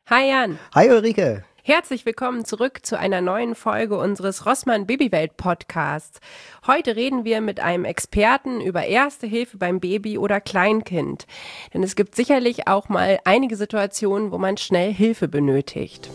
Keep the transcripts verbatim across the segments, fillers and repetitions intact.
Hi Jan. Hi Ulrike. Herzlich willkommen zurück zu einer neuen Folge unseres Rossmann Babywelt Podcasts. Heute reden wir mit einem Experten über Erste Hilfe beim Baby oder Kleinkind. Denn es gibt sicherlich auch mal einige Situationen, wo man schnell Hilfe benötigt.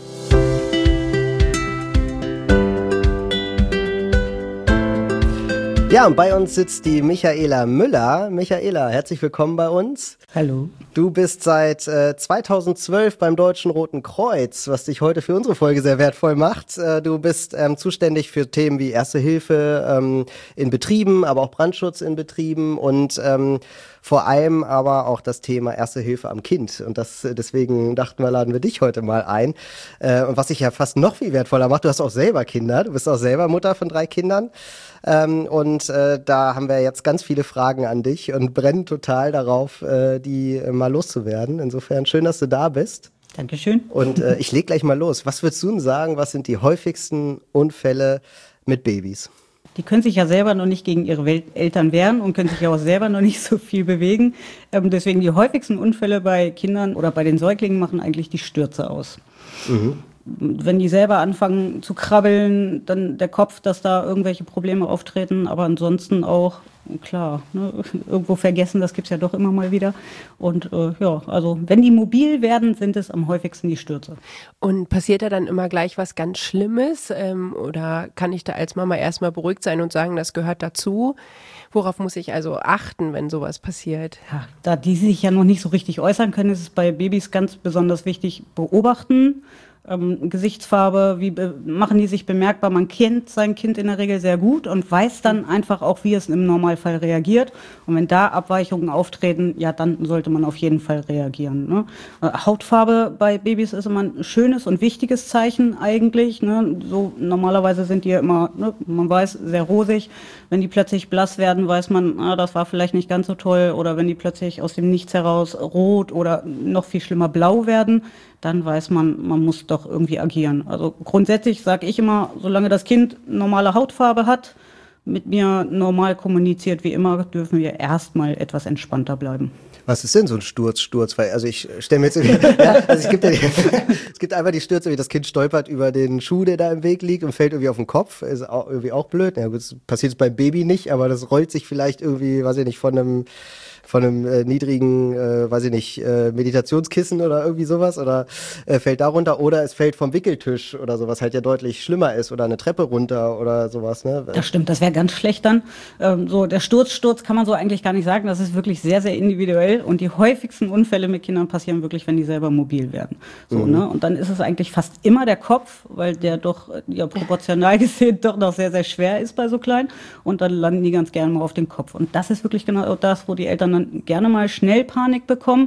Ja, und bei uns sitzt die Michaela Müller. Michaela, herzlich willkommen bei uns. Hallo. Du bist seit äh, zweitausendzwölf beim Deutschen Roten Kreuz, was dich heute für unsere Folge sehr wertvoll macht. Äh, du bist ähm, zuständig für Themen wie Erste Hilfe ähm, in Betrieben, aber auch Brandschutz in Betrieben und ähm, vor allem aber auch das Thema Erste Hilfe am Kind. Und das deswegen dachten wir, laden wir dich heute mal ein. Äh, und was dich ja fast noch viel wertvoller macht, du hast auch selber Kinder. Du bist auch selber Mutter von drei Kindern. Ähm, und äh, da haben wir jetzt ganz viele Fragen an dich und brennen total darauf, äh, die äh, mal loszuwerden. Insofern schön, dass du da bist. Dankeschön. Und äh, ich leg gleich mal los. Was würdest du denn sagen, was sind die häufigsten Unfälle mit Babys? Die können sich ja selber noch nicht gegen ihre Wel- Eltern wehren und können sich ja auch selber noch nicht so viel bewegen. Ähm, deswegen die häufigsten Unfälle bei Kindern oder bei den Säuglingen machen eigentlich die Stürze aus. Mhm. Wenn die selber anfangen zu krabbeln, dann der Kopf, dass da irgendwelche Probleme auftreten, aber ansonsten auch, klar, ne, irgendwo vergessen, das gibt's ja doch immer mal wieder. Und äh, ja, also wenn die mobil werden, sind es am häufigsten die Stürze. Und passiert da dann immer gleich was ganz Schlimmes? Ähm, oder kann ich da als Mama erstmal beruhigt sein und sagen, das gehört dazu? Worauf muss ich also achten, wenn sowas passiert? Ja, da die sich ja noch nicht so richtig äußern können, ist es bei Babys ganz besonders wichtig, beobachten. Ähm, Gesichtsfarbe, wie be- machen die sich bemerkbar? Man kennt sein Kind in der Regel sehr gut und weiß dann einfach auch, wie es im Normalfall reagiert. Und wenn da Abweichungen auftreten, ja, dann sollte man auf jeden Fall reagieren. Ne? Äh, Hautfarbe bei Babys ist immer ein schönes und wichtiges Zeichen eigentlich. Ne? So normalerweise sind die ja immer, ne, man weiß, sehr rosig. Wenn die plötzlich blass werden, weiß man, ah, das war vielleicht nicht ganz so toll. Oder wenn die plötzlich aus dem Nichts heraus rot oder noch viel schlimmer blau werden, dann weiß man, man muss doch irgendwie agieren. Also grundsätzlich sage ich immer, solange das Kind normale Hautfarbe hat, mit mir normal kommuniziert wie immer, dürfen wir erstmal etwas entspannter bleiben. Was ist denn so ein Sturz, Sturz? Weil, also ich stelle mir jetzt irgendwie, ja, also es gibt ja die, es gibt einfach die Stürze, wie das Kind stolpert über den Schuh, der da im Weg liegt und fällt irgendwie auf den Kopf. Ist auch irgendwie auch blöd. Ja, gut, das passiert jetzt beim Baby nicht, aber das rollt sich vielleicht irgendwie, weiß ich nicht, von einem von einem äh, niedrigen, äh, weiß ich nicht, äh, Meditationskissen oder irgendwie sowas oder äh, fällt da runter oder es fällt vom Wickeltisch oder sowas halt ja deutlich schlimmer ist oder eine Treppe runter oder sowas, ne? Das stimmt, das wäre ganz schlecht dann. Ähm, so der Sturz, Sturz kann man so eigentlich gar nicht sagen. Das ist wirklich sehr, sehr individuell und die häufigsten Unfälle mit Kindern passieren wirklich, wenn die selber mobil werden. So, mhm. ne? Und dann ist es eigentlich fast immer der Kopf, weil der doch ja proportional gesehen doch noch sehr, sehr schwer ist bei so kleinen und dann landen die ganz gerne mal auf den Kopf. Und das ist wirklich genau das, wo die Eltern dann gerne mal schnell Panik bekommen.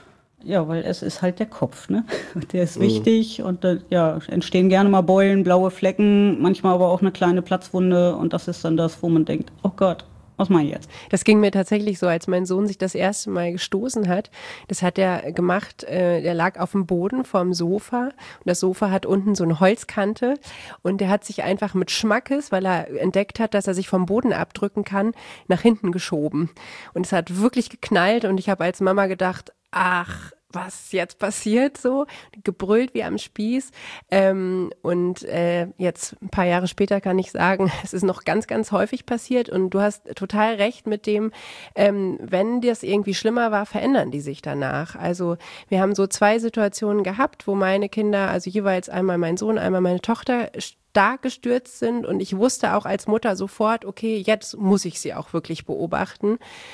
Ja, weil es ist halt der Kopf, ne? Der ist wichtig und äh, ja, entstehen gerne mal Beulen, blaue Flecken, manchmal aber auch eine kleine Platzwunde und das ist dann das, wo man denkt, oh Gott, was mache ich jetzt? Das ging mir tatsächlich so, als mein Sohn sich das erste Mal gestoßen hat. Das hat er gemacht, äh, der lag auf dem Boden vorm Sofa und das Sofa hat unten so eine Holzkante und der hat sich einfach mit Schmackes, weil er entdeckt hat, dass er sich vom Boden abdrücken kann, nach hinten geschoben. Und es hat wirklich geknallt und ich habe als Mama gedacht, ach, was jetzt passiert so, gebrüllt wie am Spieß ähm, und äh, jetzt ein paar Jahre später kann ich sagen, es ist noch ganz, ganz häufig passiert und du hast total recht mit dem, ähm, wenn das irgendwie schlimmer war, verändern die sich danach. Also wir haben so zwei Situationen gehabt, wo meine Kinder, also jeweils einmal mein Sohn, einmal meine Tochter, stark gestürzt sind und ich wusste auch als Mutter sofort, okay, jetzt muss ich sie auch wirklich beobachten.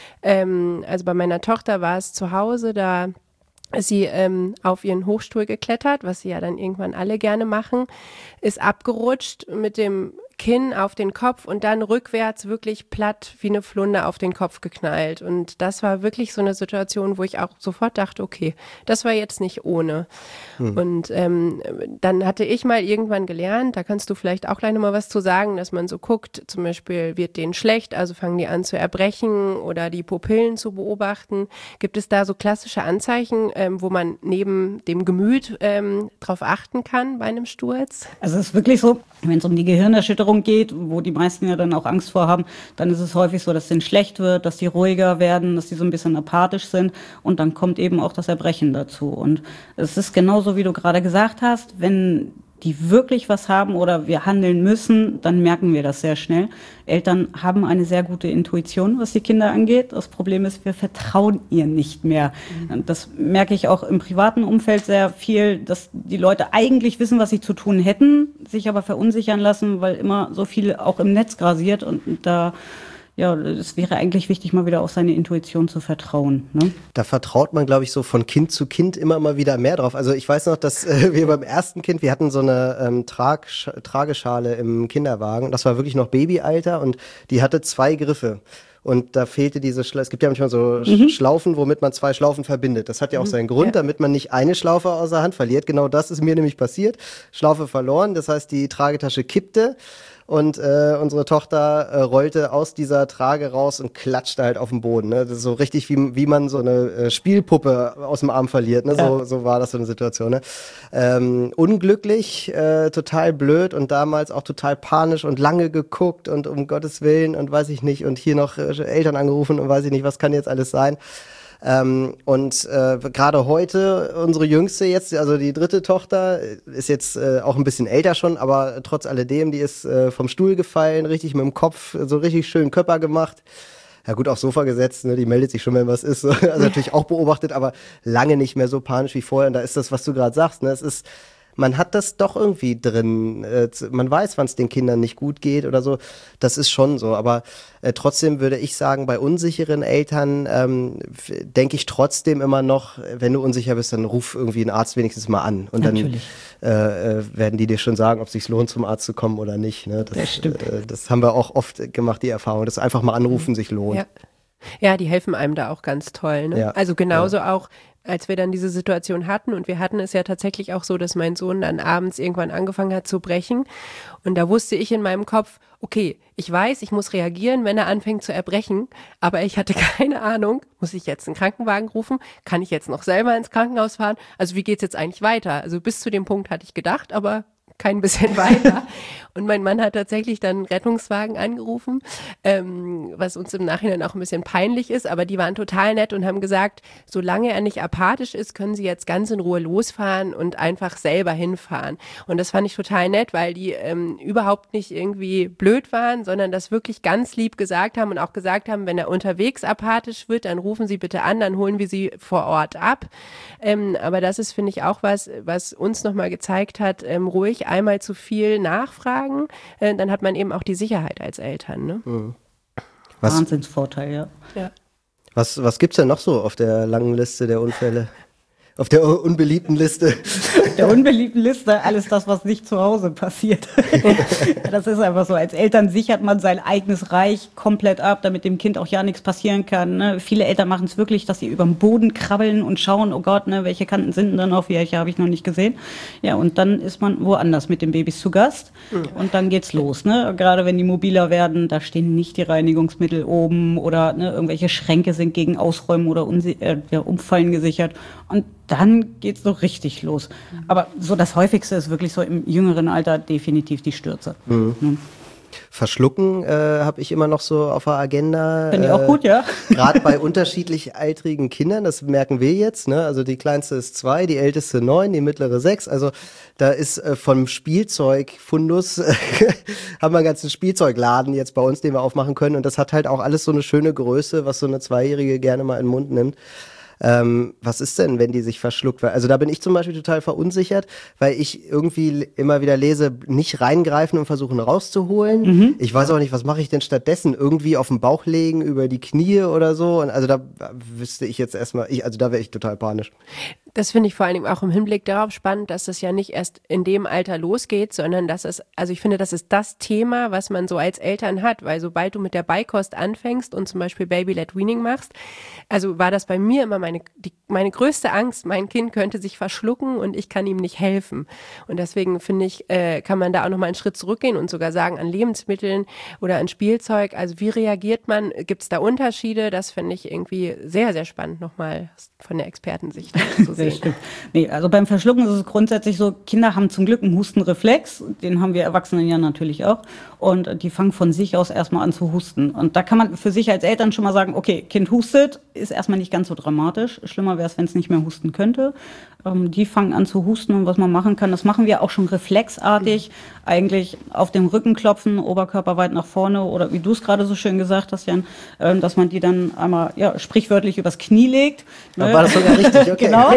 Ähm, also bei meiner Tochter war es zu Hause, da ist sie ähm, auf ihren Hochstuhl geklettert, was sie ja dann irgendwann alle gerne machen, ist abgerutscht mit dem Kinn auf den Kopf und dann rückwärts wirklich platt wie eine Flunde auf den Kopf geknallt. Und das war wirklich so eine Situation, wo ich auch sofort dachte, okay, das war jetzt nicht ohne. Hm. Und ähm, dann hatte ich mal irgendwann gelernt, da kannst du vielleicht auch gleich nochmal was zu sagen, dass man so guckt, zum Beispiel wird denen schlecht, also fangen die an zu erbrechen oder die Pupillen zu beobachten. Gibt es da so klassische Anzeichen, ähm, wo man neben dem Gemüt ähm, drauf achten kann bei einem Sturz? Also es ist wirklich so, wenn es um die Gehirnerschütterung Essstörung geht, wo die meisten ja dann auch Angst vor haben, dann ist es häufig so, dass es denen schlecht wird, dass die ruhiger werden, dass die so ein bisschen apathisch sind und dann kommt eben auch das Erbrechen dazu. Und es ist genauso, wie du gerade gesagt hast, wenn die wirklich was haben oder wir handeln müssen, dann merken wir das sehr schnell. Eltern haben eine sehr gute Intuition, was die Kinder angeht. Das Problem ist, wir vertrauen ihr nicht mehr. Mhm. Das merke ich auch im privaten Umfeld sehr viel, dass die Leute eigentlich wissen, was sie zu tun hätten, sich aber verunsichern lassen, weil immer so viel auch im Netz grasiert und da ja, es wäre eigentlich wichtig, mal wieder auf seine Intuition zu vertrauen. Ne? Da vertraut man, glaube ich, so von Kind zu Kind immer mal wieder mehr drauf. Also ich weiß noch, dass äh, wir beim ersten Kind, wir hatten so eine ähm, Trag Trageschale im Kinderwagen. Das war wirklich noch Babyalter und die hatte zwei Griffe. Und da fehlte diese Schlaufe. Es gibt ja manchmal so mhm. Schlaufen, womit man zwei Schlaufen verbindet. Das hat ja auch seinen Grund, ja. damit man nicht eine Schlaufe aus der Hand verliert. Genau das ist mir nämlich passiert. Schlaufe verloren, das heißt, die Tragetasche kippte. Und äh, unsere Tochter äh, rollte aus dieser Trage raus und klatschte halt auf den Boden. Ne? Das ist so richtig, wie, wie man so eine äh, Spielpuppe aus dem Arm verliert. Ne? So, ja. so war das so eine Situation. Ne? Ähm, unglücklich, äh, total blöd und damals auch total panisch und lange geguckt und um Gottes Willen und weiß ich nicht. Und hier noch äh, Eltern angerufen und weiß ich nicht, was kann jetzt alles sein. Ähm, und äh, gerade heute, unsere Jüngste jetzt, also die dritte Tochter, ist jetzt äh, auch ein bisschen älter schon, aber trotz alledem, die ist äh, vom Stuhl gefallen, richtig mit dem Kopf, so richtig schön Körper gemacht. Ja gut, aufs Sofa gesetzt, ne, die meldet sich schon, wenn was ist. Also natürlich auch beobachtet, aber lange nicht mehr so panisch wie vorher. Und da ist das, was du gerade sagst, ne, es ist, man hat das doch irgendwie drin. Äh, man weiß, wann es den Kindern nicht gut geht oder so. Das ist schon so. Aber äh, trotzdem würde ich sagen, bei unsicheren Eltern ähm, denke ich trotzdem immer noch, wenn du unsicher bist, dann ruf irgendwie einen Arzt wenigstens mal an. Und Natürlich. dann äh, werden die dir schon sagen, ob es sich lohnt, zum Arzt zu kommen oder nicht. Ne? Das, das stimmt. Äh, das haben wir auch oft gemacht, die Erfahrung, dass einfach mal anrufen sich lohnt. Ja. Ja, die helfen einem da auch ganz toll. Ne? Ja. Also genauso ja. auch, als wir dann diese Situation hatten und wir hatten es ja tatsächlich auch so, dass mein Sohn dann abends irgendwann angefangen hat zu brechen und da wusste ich in meinem Kopf, okay, ich weiß, ich muss reagieren, wenn er anfängt zu erbrechen, aber ich hatte keine Ahnung, muss ich jetzt einen Krankenwagen rufen, kann ich jetzt noch selber ins Krankenhaus fahren, also wie geht's jetzt eigentlich weiter? Also bis zu dem Punkt hatte ich gedacht, aber kein bisschen weiter. Und mein Mann hat tatsächlich dann einen Rettungswagen angerufen, ähm, was uns im Nachhinein auch ein bisschen peinlich ist, aber die waren total nett und haben gesagt, solange er nicht apathisch ist, können sie jetzt ganz in Ruhe losfahren und einfach selber hinfahren. Und das fand ich total nett, weil die ähm, überhaupt nicht irgendwie blöd waren, sondern das wirklich ganz lieb gesagt haben und auch gesagt haben, wenn er unterwegs apathisch wird, dann rufen Sie bitte an, dann holen wir Sie vor Ort ab. Ähm, aber das ist, finde ich, auch was, was uns nochmal gezeigt hat, ähm, ruhig einmal zu viel nachfragen, äh, dann hat man eben auch die Sicherheit als Eltern. Ne? Mhm. Was, Wahnsinnsvorteil, ja. ja. Was, was gibt es denn noch so auf der langen Liste der Unfälle? Auf der unbeliebten Liste. Der unbeliebten Liste, alles das, was nicht zu Hause passiert. Das ist einfach so. Als Eltern sichert man sein eigenes Reich komplett ab, damit dem Kind auch ja nichts passieren kann. Ne? Viele Eltern machen es wirklich, dass sie über den Boden krabbeln und schauen, oh Gott, ne, welche Kanten sind denn da noch, welche habe ich noch nicht gesehen. Ja, und dann ist man woanders mit den Babys zu Gast und dann geht's los. Ne? Gerade wenn die mobiler werden, da stehen nicht die Reinigungsmittel oben oder ne, irgendwelche Schränke sind gegen Ausräumen oder äh, ja, Umfallen gesichert. Und dann geht's so richtig los. Aber so das Häufigste ist wirklich so im jüngeren Alter definitiv die Stürze. Mhm. Mhm. Verschlucken äh, habe ich immer noch so auf der Agenda. Finde ich auch gut, ja. Gerade bei unterschiedlich altrigen Kindern, das merken wir jetzt. Ne? Also die kleinste ist zwei, die älteste neun, die mittlere sechs. Also da ist äh, vom Spielzeugfundus, haben wir einen ganzen Spielzeugladen jetzt bei uns, den wir aufmachen können. Und das hat halt auch alles so eine schöne Größe, was so eine Zweijährige gerne mal in den Mund nimmt. Ähm, was ist denn, wenn die sich verschluckt? Also da bin ich zum Beispiel total verunsichert, weil ich irgendwie immer wieder lese, nicht reingreifen und versuchen rauszuholen. Mhm. Ich weiß auch nicht, was mache ich denn stattdessen? Irgendwie auf den Bauch legen, über die Knie oder so. Und also da wüsste ich jetzt erstmal, ich, also da wäre ich total panisch. Das finde ich vor allen Dingen auch im Hinblick darauf spannend, dass das ja nicht erst in dem Alter losgeht, sondern dass es, also ich finde, das ist das Thema, was man so als Eltern hat, weil sobald du mit der Beikost anfängst und zum Beispiel Baby-led-Weaning machst, also war das bei mir immer meine, die, meine größte Angst, mein Kind könnte sich verschlucken und ich kann ihm nicht helfen. Und deswegen finde ich, äh, kann man da auch nochmal einen Schritt zurückgehen und sogar sagen, an Lebensmitteln oder an Spielzeug, also wie reagiert man, gibt es da Unterschiede? Das finde ich irgendwie sehr, sehr spannend nochmal von der Expertensicht zu sehen. Stimmt. Nee, also beim Verschlucken ist es grundsätzlich so, Kinder haben zum Glück einen Hustenreflex, den haben wir Erwachsenen ja natürlich auch. und die fangen von sich aus erstmal an zu husten. Und da kann man für sich als Eltern schon mal sagen, okay, Kind hustet, ist erstmal nicht ganz so dramatisch. Schlimmer wäre es, wenn es nicht mehr husten könnte. Ähm, die fangen an zu husten und was man machen kann, das machen wir auch schon reflexartig, eigentlich auf den Rücken klopfen, Oberkörper weit nach vorne oder wie du es gerade so schön gesagt hast, Jan, ähm, dass man die dann einmal ja, sprichwörtlich übers Knie legt. Da war das sogar richtig, okay. Genau,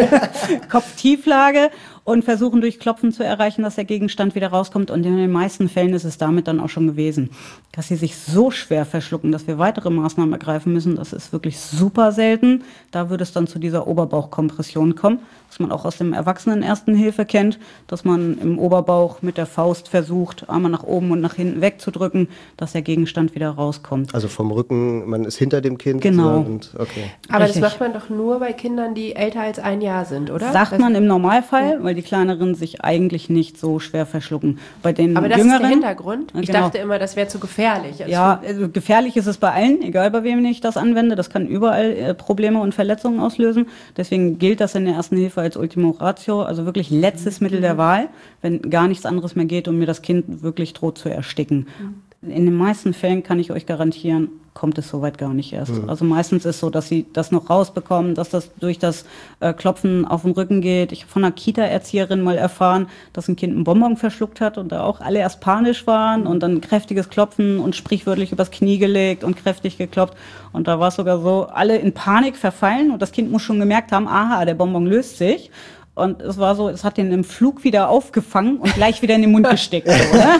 Kopftieflage und versuchen durch Klopfen zu erreichen, dass der Gegenstand wieder rauskommt. Und in den meisten Fällen ist es damit dann auch schon gewesen. Dass sie sich so schwer verschlucken, dass wir weitere Maßnahmen ergreifen müssen, das ist wirklich super selten. Da würde es dann zu dieser Oberbauchkompression kommen, was man auch aus dem Erwachsenen-Ersten-Hilfe kennt, dass man im Oberbauch mit der Faust versucht, einmal nach oben und nach hinten wegzudrücken, dass der Gegenstand wieder rauskommt. Also vom Rücken, man ist hinter dem Kind. Genau. Und, okay. Aber Richtig. das macht man doch nur bei Kindern, die älter als ein Jahr sind, oder? Sagt das man im Normalfall, weil die Kleineren sich eigentlich nicht so schwer verschlucken. Bei den Aber das Jüngeren, ist der Hintergrund. Ich Genau. dachte immer, das wäre zu gefährlich. Also Ja, also gefährlich ist es bei allen, egal bei wem ich das anwende. Das kann überall äh, Probleme und Verletzungen auslösen. Deswegen gilt das in der Ersten Hilfe als Ultimo Ratio, also wirklich letztes Mittel der Wahl, wenn gar nichts anderes mehr geht und mir das Kind wirklich droht zu ersticken. In den meisten Fällen kann ich euch garantieren, kommt es soweit gar nicht erst. Mhm. Also meistens ist es so, dass sie das noch rausbekommen, dass das durch das äh, Klopfen auf den Rücken geht. Ich habe von einer Kita-Erzieherin mal erfahren, dass ein Kind einen Bonbon verschluckt hat und da auch alle erst panisch waren und dann kräftiges Klopfen und sprichwörtlich übers Knie gelegt und kräftig geklopft. Und da war es sogar so, alle in Panik verfallen und das Kind muss schon gemerkt haben, aha, der Bonbon löst sich. Und es war so, es hat den im Flug wieder aufgefangen und gleich wieder in den Mund gesteckt. So, ne?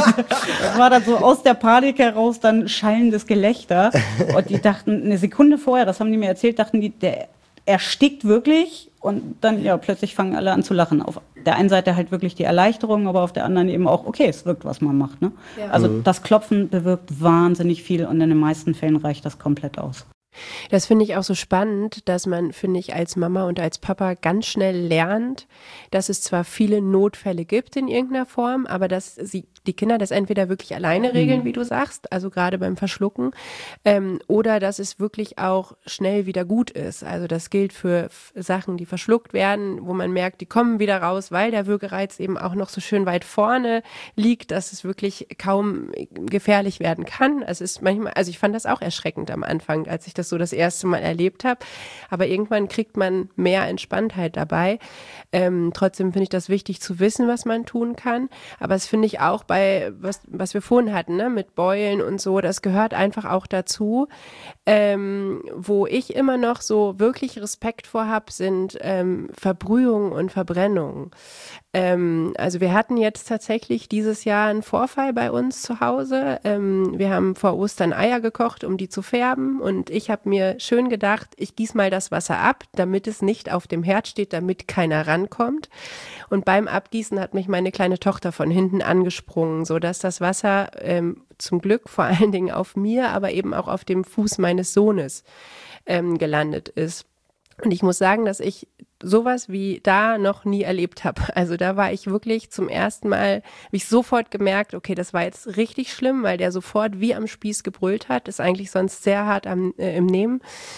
Das war dann so aus der Panik heraus dann schallendes Gelächter. Und die dachten, eine Sekunde vorher, das haben die mir erzählt, dachten die, der erstickt wirklich. Und dann, ja, plötzlich fangen alle an zu lachen. Auf der einen Seite halt wirklich die Erleichterung, aber auf der anderen eben auch, okay, es wirkt, was man macht. Ne? Ja. Also das Klopfen bewirkt wahnsinnig viel und in den meisten Fällen reicht das komplett aus. Das finde ich auch so spannend, dass man, finde ich, als Mama und als Papa ganz schnell lernt, dass es zwar viele Notfälle gibt in irgendeiner Form, aber dass sie, die Kinder das entweder wirklich alleine regeln, mhm. wie du sagst, also gerade beim Verschlucken, ähm, oder dass es wirklich auch schnell wieder gut ist. Also das gilt für f- Sachen, die verschluckt werden, wo man merkt, die kommen wieder raus, weil der Würgereiz eben auch noch so schön weit vorne liegt, dass es wirklich kaum gefährlich werden kann. Es ist manchmal, also ich fand das auch erschreckend am Anfang, als ich das so das erste Mal erlebt habe. Aber irgendwann kriegt man mehr Entspanntheit dabei. Ähm, trotzdem finde ich das wichtig zu wissen, was man tun kann. Aber das finde ich auch bei, was, was wir vorhin hatten, ne, mit Beulen und so, das gehört einfach auch dazu. Ähm, wo ich immer noch so wirklich Respekt vor habe, sind ähm, Verbrühungen und Verbrennungen. Ähm, also wir hatten jetzt tatsächlich dieses Jahr einen Vorfall bei uns zu Hause. Ähm, wir haben vor Ostern Eier gekocht, um die zu färben, und ich habe mir schön gedacht, ich gieße mal das Wasser ab, damit es nicht auf dem Herd steht, damit keiner rankommt. Und beim Abgießen hat mich meine kleine Tochter von hinten angesprungen, sodass das Wasser ähm, zum Glück vor allen Dingen auf mir, aber eben auch auf dem Fuß meines Sohnes ähm, gelandet ist. Und ich muss sagen, dass ich sowas wie da noch nie erlebt habe. Also da war ich wirklich zum ersten Mal, habe ich sofort gemerkt, okay, das war jetzt richtig schlimm, weil der sofort wie am Spieß gebrüllt hat, ist eigentlich sonst sehr hart am, äh, im Nehmen.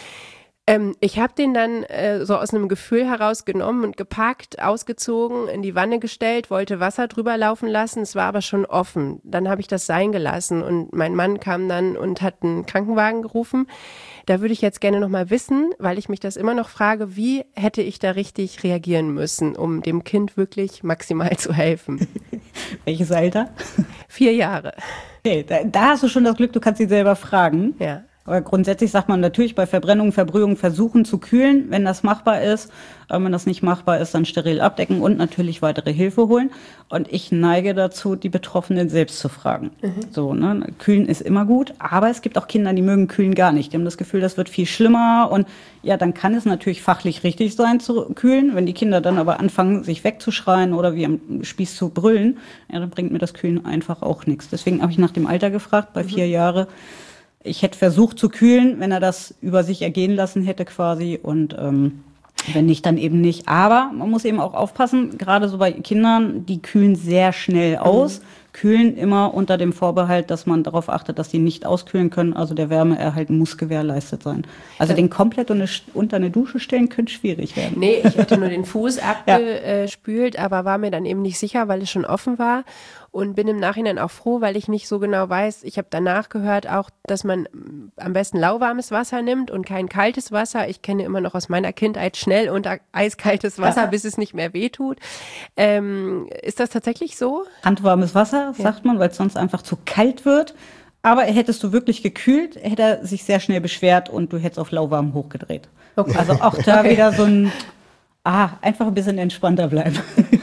Ähm, ich habe den dann äh, so aus einem Gefühl herausgenommen und gepackt, ausgezogen, in die Wanne gestellt, wollte Wasser drüber laufen lassen, es war aber schon offen. Dann habe ich das sein gelassen und mein Mann kam dann und hat einen Krankenwagen gerufen. Da würde ich jetzt gerne noch mal wissen, weil ich mich das immer noch frage, wie hätte ich da richtig reagieren müssen, um dem Kind wirklich maximal zu helfen? Welches Alter? Vier Jahre. Okay, da, da hast du schon das Glück, du kannst sie selber fragen. Ja. Aber grundsätzlich sagt man natürlich bei Verbrennung, Verbrühung versuchen zu kühlen, wenn das machbar ist. Wenn das nicht machbar ist, dann steril abdecken und natürlich weitere Hilfe holen. Und ich neige dazu, die Betroffenen selbst zu fragen. Mhm. So, ne? Kühlen ist immer gut, aber es gibt auch Kinder, die mögen Kühlen gar nicht. Die haben das Gefühl, das wird viel schlimmer. Und ja, dann kann es natürlich fachlich richtig sein zu kühlen. Wenn die Kinder dann aber anfangen, sich wegzuschreien oder wie am Spieß zu brüllen, ja, dann bringt mir das Kühlen einfach auch nichts. Deswegen habe ich nach dem Alter gefragt, bei mhm. vier Jahre. Ich hätte versucht zu kühlen, wenn er das über sich ergehen lassen hätte quasi, und ähm, wenn nicht, dann eben nicht. Aber man muss eben auch aufpassen, gerade so bei Kindern, die kühlen sehr schnell aus, mhm. Kühlen immer unter dem Vorbehalt, dass man darauf achtet, dass die nicht auskühlen können. Also der Wärmeerhalt muss gewährleistet sein. Also ja. den komplett unter eine Dusche stellen könnte schwierig werden. Nee, ich hätte nur den Fuß abgespült, ja. aber war mir dann eben nicht sicher, weil es schon offen war. Und bin im Nachhinein auch froh, weil ich nicht so genau weiß. Ich habe danach gehört auch, dass man am besten lauwarmes Wasser nimmt und kein kaltes Wasser. Ich kenne immer noch aus meiner Kindheit schnell unter eiskaltes Wasser, ja. bis es nicht mehr wehtut. Ähm, ist das tatsächlich so? Handwarmes Wasser, ja. sagt man, weil es sonst einfach zu kalt wird. Aber hättest du wirklich gekühlt, hätte er sich sehr schnell beschwert und du hättest auf lauwarm hochgedreht. Okay. Also auch da okay. wieder so ein, ah, einfach ein bisschen entspannter bleiben.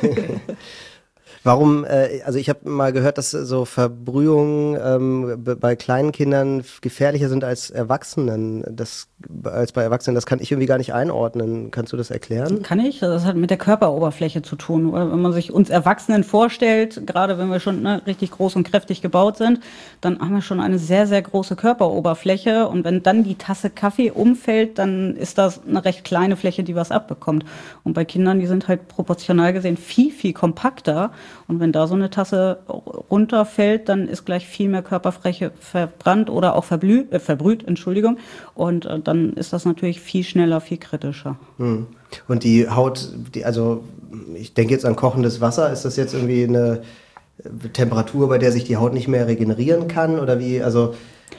Warum, äh, also ich habe mal gehört, dass so Verbrühungen ähm, b- bei kleinen Kindern gefährlicher sind als Erwachsenen, das, als bei Erwachsenen. Das kann ich irgendwie gar nicht einordnen. Kannst du das erklären? Kann ich. Das hat mit der Körperoberfläche zu tun. Wenn man sich uns Erwachsenen vorstellt, gerade wenn wir schon ne, richtig groß und kräftig gebaut sind, dann haben wir schon eine sehr, sehr große Körperoberfläche. Und wenn dann die Tasse Kaffee umfällt, dann ist das eine recht kleine Fläche, die was abbekommt. Und bei Kindern, die sind halt proportional gesehen viel, viel kompakter. Und wenn da so eine Tasse runterfällt, dann ist gleich viel mehr Körperfläche verbrannt oder auch verblüht, äh, verbrüht, Entschuldigung. Und äh, dann ist das natürlich viel schneller, viel kritischer. Hm. Und die Haut, die, also ich denke jetzt an kochendes Wasser, ist das jetzt irgendwie eine Temperatur, bei der sich die Haut nicht mehr regenerieren kann? Oder wie, also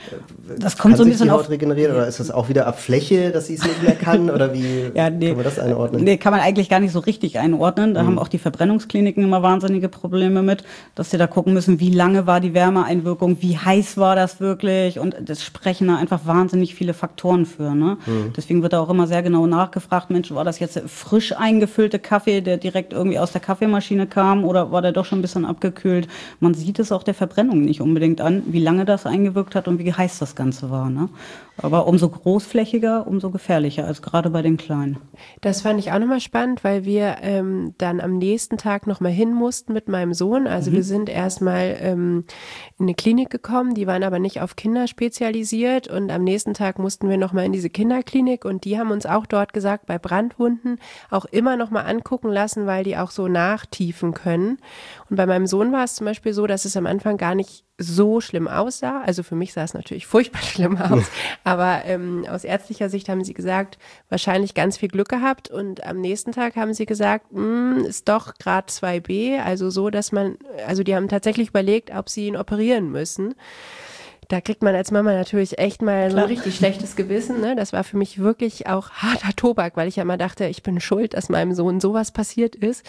das kommt kann so ein sich bisschen die Haut auf regenerieren oder ist das auch wieder ab Fläche, dass sie es nicht mehr kann oder wie ja, nee. kann man das einordnen? Nee, kann man eigentlich gar nicht so richtig einordnen. Da mhm. haben auch die Verbrennungskliniken immer wahnsinnige Probleme mit, dass sie da gucken müssen, wie lange war die Wärmeeinwirkung, wie heiß war das wirklich und das sprechen da einfach wahnsinnig viele Faktoren für. Ne? Mhm. Deswegen wird da auch immer sehr genau nachgefragt, Mensch, war das jetzt der frisch eingefüllte Kaffee, der direkt irgendwie aus der Kaffeemaschine kam oder war der doch schon ein bisschen abgekühlt? Man sieht es auch der Verbrennung nicht unbedingt an, wie lange das eingewirkt hat und wie heiß das Ganze war. Ne? Aber umso großflächiger, umso gefährlicher, als gerade bei den Kleinen. Das fand ich auch nochmal spannend, weil wir ähm, dann am nächsten Tag nochmal hin mussten mit meinem Sohn. Also mhm. wir sind erstmal ähm, in eine Klinik gekommen, die waren aber nicht auf Kinder spezialisiert und am nächsten Tag mussten wir nochmal in diese Kinderklinik und die haben uns auch dort gesagt, bei Brandwunden auch immer nochmal angucken lassen, weil die auch so nachtiefen können. Und bei meinem Sohn war es zum Beispiel so, dass es am Anfang gar nicht so schlimm aussah. Also für mich sah es natürlich furchtbar schlimm aus. Aber ähm, aus ärztlicher Sicht haben sie gesagt, wahrscheinlich ganz viel Glück gehabt. Und am nächsten Tag haben sie gesagt, ist doch Grad zwei B. Also so, dass man, also die haben tatsächlich überlegt, ob sie ihn operieren müssen. Da kriegt man als Mama natürlich echt mal so ein richtig schlechtes Gewissen. Ne? Das war für mich wirklich auch harter Tobak, weil ich ja immer dachte, ich bin schuld, dass meinem Sohn sowas passiert ist.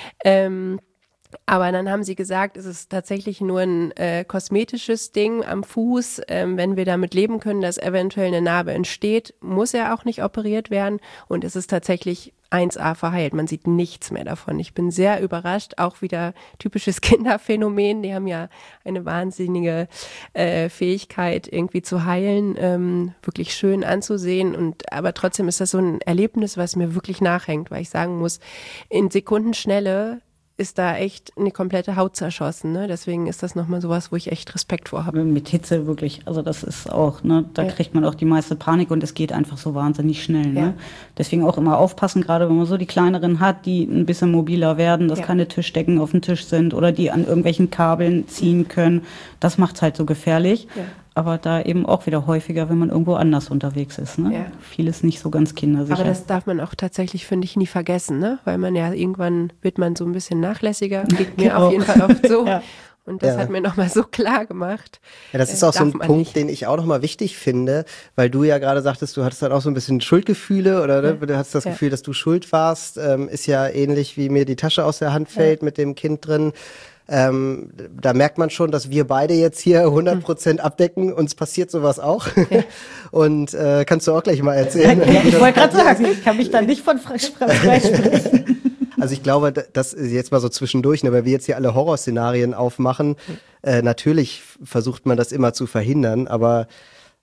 Ähm, Aber dann haben sie gesagt, es ist tatsächlich nur ein äh, kosmetisches Ding am Fuß. Ähm, wenn wir damit leben können, dass eventuell eine Narbe entsteht, muss er auch nicht operiert werden. Und es ist tatsächlich eins A verheilt. Man sieht nichts mehr davon. Ich bin sehr überrascht. Auch wieder typisches Kinderphänomen. Die haben ja eine wahnsinnige äh, Fähigkeit, irgendwie zu heilen, ähm, wirklich schön anzusehen. Und aber trotzdem ist das so ein Erlebnis, was mir wirklich nachhängt, weil ich sagen muss, in Sekundenschnelle ist da echt eine komplette Haut zerschossen. Ne? Deswegen ist das nochmal sowas, wo ich echt Respekt vor habe. Mit Hitze wirklich, also das ist auch, ne, da ja. kriegt man auch die meiste Panik und es geht einfach so wahnsinnig schnell. Ne? Ja. Deswegen auch immer aufpassen, gerade wenn man so die kleineren hat, die ein bisschen mobiler werden, dass ja. keine Tischdecken auf dem Tisch sind oder die an irgendwelchen Kabeln ziehen können. Das macht's halt so gefährlich. Ja. Aber da eben auch wieder häufiger, wenn man irgendwo anders unterwegs ist. Ne? Ja. Vieles nicht so ganz kindersicher. Aber das darf man auch tatsächlich, finde ich, nie vergessen, ne? Weil man ja irgendwann wird man so ein bisschen nachlässiger. Geht mir genau. auf jeden Fall oft so. Ja. Und das ja. hat mir nochmal so klar gemacht. Ja, das ist auch so ein Punkt, nicht. den ich auch nochmal wichtig finde, weil du ja gerade sagtest, du hattest dann auch so ein bisschen Schuldgefühle oder ne? ja. du hattest das ja. Gefühl, dass du schuld warst. Ähm, ist ja ähnlich, wie mir die Tasche aus der Hand fällt ja. mit dem Kind drin. Ähm, da merkt man schon, dass wir beide jetzt hier hundert Prozent abdecken. Uns passiert sowas auch. Ja. Und äh, kannst du auch gleich mal erzählen. Ja, ich wollte gerade sagen, ich kann mich da nicht von freisprechen. Also ich glaube, das ist jetzt mal so zwischendurch, ne, weil wir jetzt hier alle Horrorszenarien aufmachen. Äh, natürlich versucht man das immer zu verhindern, aber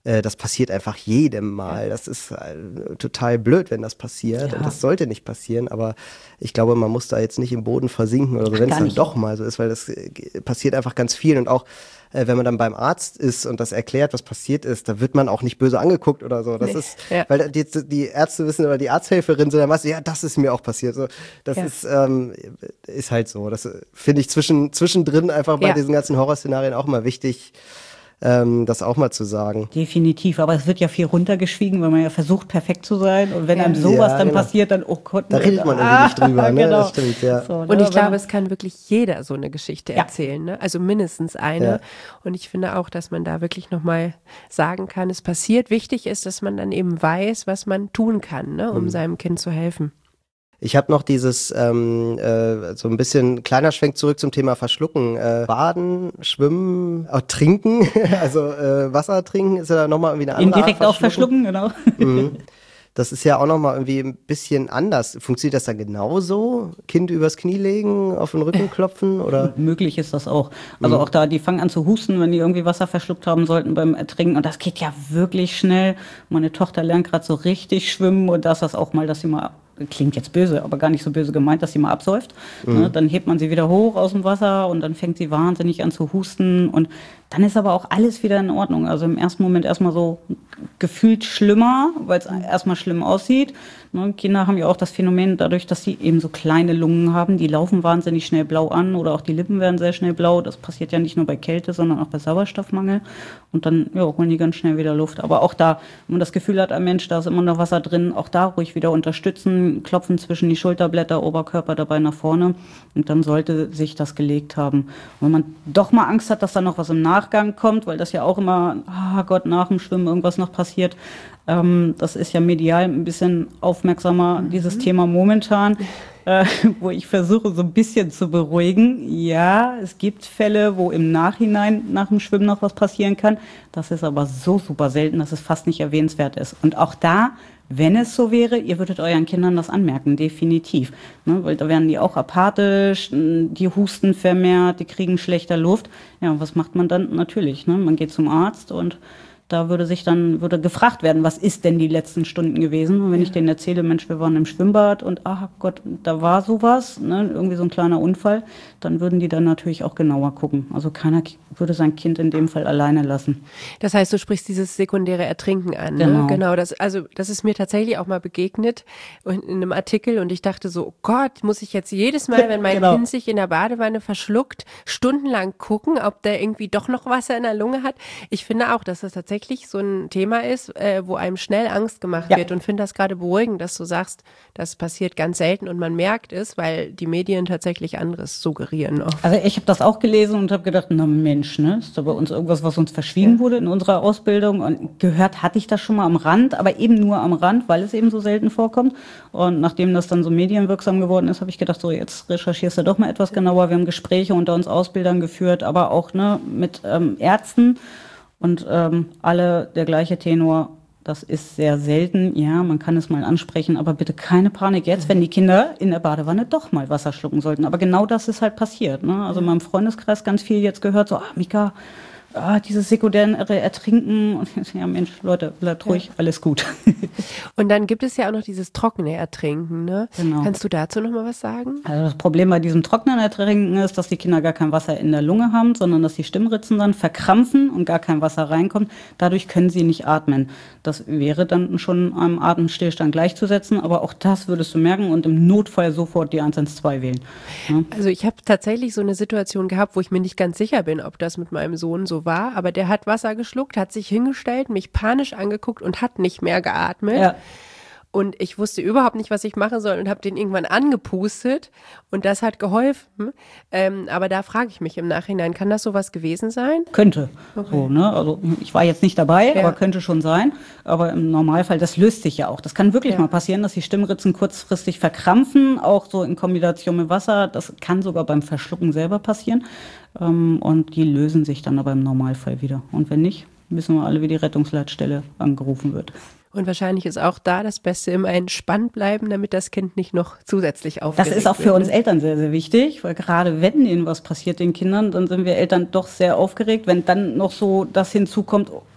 äh, das passiert einfach jedem Mal. Das ist äh, total blöd, wenn das passiert. Ja. Und das sollte nicht passieren. Aber ich glaube, man muss da jetzt nicht im Boden versinken oder so, wenn es dann doch mal so ist, weil das äh, passiert einfach ganz viel. Und auch äh, wenn man dann beim Arzt ist und das erklärt, was passiert ist, da wird man auch nicht böse angeguckt oder so. Das Nee. ist, Ja. weil die, die Ärzte wissen oder die Arzthelferin so, dann weißt du, ja, das ist mir auch passiert. So, das Ja. ist, ähm, ist halt so. Das äh, finde ich zwischen, zwischendrin einfach bei Ja. diesen ganzen Horrorszenarien auch mal wichtig, ähm, das auch mal zu sagen. Definitiv, aber es wird ja viel runtergeschwiegen, weil man ja versucht, perfekt zu sein. Und wenn einem sowas Ja, dann genau. passiert, dann, oh Gott. Da ne, redet man irgendwie ah, nicht drüber, ne? Genau. Das stimmt, ja. So, ne, Und ich wenn glaube, man- es kann wirklich jeder so eine Geschichte Ja. erzählen, ne? Also mindestens eine. Ja. Und ich finde auch, dass man da wirklich nochmal sagen kann, es passiert. Wichtig ist, dass man dann eben weiß, was man tun kann, ne? um Mhm. seinem Kind zu helfen. Ich habe noch dieses, ähm, äh, so ein bisschen kleiner Schwenk zurück zum Thema Verschlucken. Äh, Baden, Schwimmen, auch Trinken, also äh, Wasser trinken ist ja da nochmal irgendwie eine andere Indirekt Art auch verschlucken, genau. Mhm. Das ist ja auch nochmal irgendwie ein bisschen anders. Funktioniert das dann genauso? Kind übers Knie legen, auf den Rücken klopfen oder? Möglich ist das auch. Also auch da, die fangen an zu husten, wenn die irgendwie Wasser verschluckt haben sollten beim Ertrinken. Und das geht ja wirklich schnell. Meine Tochter lernt gerade so richtig schwimmen und das ist das auch mal, dass sie mal, klingt jetzt böse, aber gar nicht so böse gemeint, dass sie mal absäuft. Ne, dann hebt man sie wieder hoch aus dem Wasser und dann fängt sie wahnsinnig an zu husten. Und dann ist aber auch alles wieder in Ordnung. Also im ersten Moment erstmal so gefühlt schlimmer, weil es erstmal schlimm aussieht. Ne, Kinder haben ja auch das Phänomen, dadurch, dass sie eben so kleine Lungen haben, die laufen wahnsinnig schnell blau an oder auch die Lippen werden sehr schnell blau. Das passiert ja nicht nur bei Kälte, sondern auch bei Sauerstoffmangel. Und dann ja, holen die ganz schnell wieder Luft. Aber auch da, wenn man das Gefühl hat, ein Mensch, da ist immer noch Wasser drin, auch da ruhig wieder unterstützen, klopfen zwischen die Schulterblätter, Oberkörper dabei nach vorne. Und dann sollte sich das gelegt haben. Und wenn man doch mal Angst hat, dass da noch was im Nachgang kommt, weil das ja auch immer, ah Gott, nach dem Schwimmen irgendwas noch passiert. Ähm, das ist ja medial ein bisschen aufmerksamer, dieses Thema momentan, äh, wo ich versuche, so ein bisschen zu beruhigen. Ja, es gibt Fälle, wo im Nachhinein nach dem Schwimmen noch was passieren kann. Das ist aber so super selten, dass es fast nicht erwähnenswert ist. Und auch da, wenn es so wäre, ihr würdet euren Kindern das anmerken, definitiv. Ne, weil da werden die auch apathisch, die husten vermehrt, die kriegen schlechter Luft. Ja, und was macht man dann? Natürlich, ne, man geht zum Arzt und da würde sich dann, würde gefragt werden, was ist denn die letzten Stunden gewesen? Und wenn ich denen erzähle, Mensch, wir waren im Schwimmbad und ach Gott, da war sowas, ne, irgendwie so ein kleiner Unfall, dann würden die dann natürlich auch genauer gucken. Also keiner k- würde sein Kind in dem Fall alleine lassen. Das heißt, du sprichst dieses sekundäre Ertrinken an. Ne? Genau. Genau. Das, also, das ist mir tatsächlich auch mal begegnet in einem Artikel und ich dachte so, oh Gott, muss ich jetzt jedes Mal, wenn mein Genau. Kind sich in der Badewanne verschluckt, stundenlang gucken, ob der irgendwie doch noch Wasser in der Lunge hat. Ich finde auch, dass das tatsächlich so ein Thema ist, äh, wo einem schnell Angst gemacht Ja. wird und finde das gerade beruhigend, dass du sagst, das passiert ganz selten und man merkt es, weil die Medien tatsächlich anderes suggerieren oft. Also ich habe das auch gelesen und habe gedacht, na Mensch, ne, ist da bei uns irgendwas, was uns verschwiegen wurde in unserer Ausbildung. Und gehört hatte ich das schon mal am Rand, aber eben nur am Rand, weil es eben so selten vorkommt. Und nachdem das dann so medienwirksam geworden ist, habe ich gedacht, so jetzt recherchierst du doch mal etwas genauer. Wir haben Gespräche unter uns Ausbildern geführt, aber auch ne, mit ähm, Ärzten. Und ähm, alle der gleiche Tenor, das ist sehr selten. Ja, man kann es mal ansprechen, aber bitte keine Panik jetzt, wenn die Kinder in der Badewanne doch mal Wasser schlucken sollten. Aber genau das ist halt passiert. Ne? Also in meinem Freundeskreis ganz viel jetzt gehört, so, ah, Mika, ah, dieses sekundäre Ertrinken. Und ja, Mensch, Leute, bleibt ruhig, alles gut. Und dann gibt es ja auch noch dieses trockene Ertrinken. Ne? Genau. Kannst du dazu noch mal was sagen? Also das Problem bei diesem trockenen Ertrinken ist, dass die Kinder gar kein Wasser in der Lunge haben, sondern dass die Stimmritzen dann verkrampfen und gar kein Wasser reinkommt. Dadurch können sie nicht atmen. Das wäre dann schon einem Atemstillstand gleichzusetzen, aber auch das würdest du merken und im Notfall sofort die eins eins zwei wählen. Ja. Also ich habe tatsächlich so eine Situation gehabt, wo ich mir nicht ganz sicher bin, ob das mit meinem Sohn so war, aber der hat Wasser geschluckt, hat sich hingestellt, mich panisch angeguckt und hat nicht mehr geatmet. Ja. Und ich wusste überhaupt nicht, was ich machen soll und habe den irgendwann angepustet und das hat geholfen. Ähm, aber da frage ich mich im Nachhinein, kann das sowas gewesen sein? Könnte. So, ne? Also ich war jetzt nicht dabei, Ja. aber könnte schon sein. Aber im Normalfall, das löst sich ja auch. Das kann wirklich Ja. mal passieren, dass die Stimmritzen kurzfristig verkrampfen, auch so in Kombination mit Wasser. Das kann sogar beim Verschlucken selber passieren. Ähm, und die lösen sich dann aber im Normalfall wieder. Und wenn nicht, wissen wir alle, wie die Rettungsleitstelle angerufen wird. Und wahrscheinlich ist auch da das Beste immer entspannt bleiben, damit das Kind nicht noch zusätzlich Das aufgeregt ist auch für wird. uns Eltern sehr, sehr wichtig, weil gerade wenn ihnen was passiert, den Kindern, dann sind wir Eltern doch sehr aufgeregt. Wenn dann noch so das hinzukommt,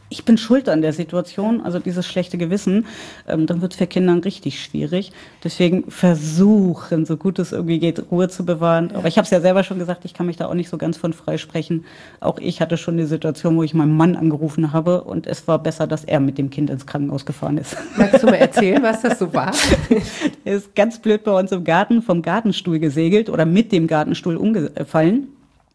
ich bin schuld an der Situation, also dieses schlechte Gewissen, ähm, dann wird es für Kinder richtig schwierig. Deswegen versuchen, so gut es irgendwie geht, Ruhe zu bewahren. Aber ich habe es ja selber schon gesagt, ich kann mich da auch nicht so ganz von frei sprechen. Auch ich hatte schon die Situation, wo ich meinen Mann angerufen habe und es war besser, dass er mit dem Kind ins Krankenhaus gefahren ist. Magst du mal erzählen, was das so war? Er ist ganz blöd bei uns im Garten vom Gartenstuhl gesegelt oder mit dem Gartenstuhl umgefallen.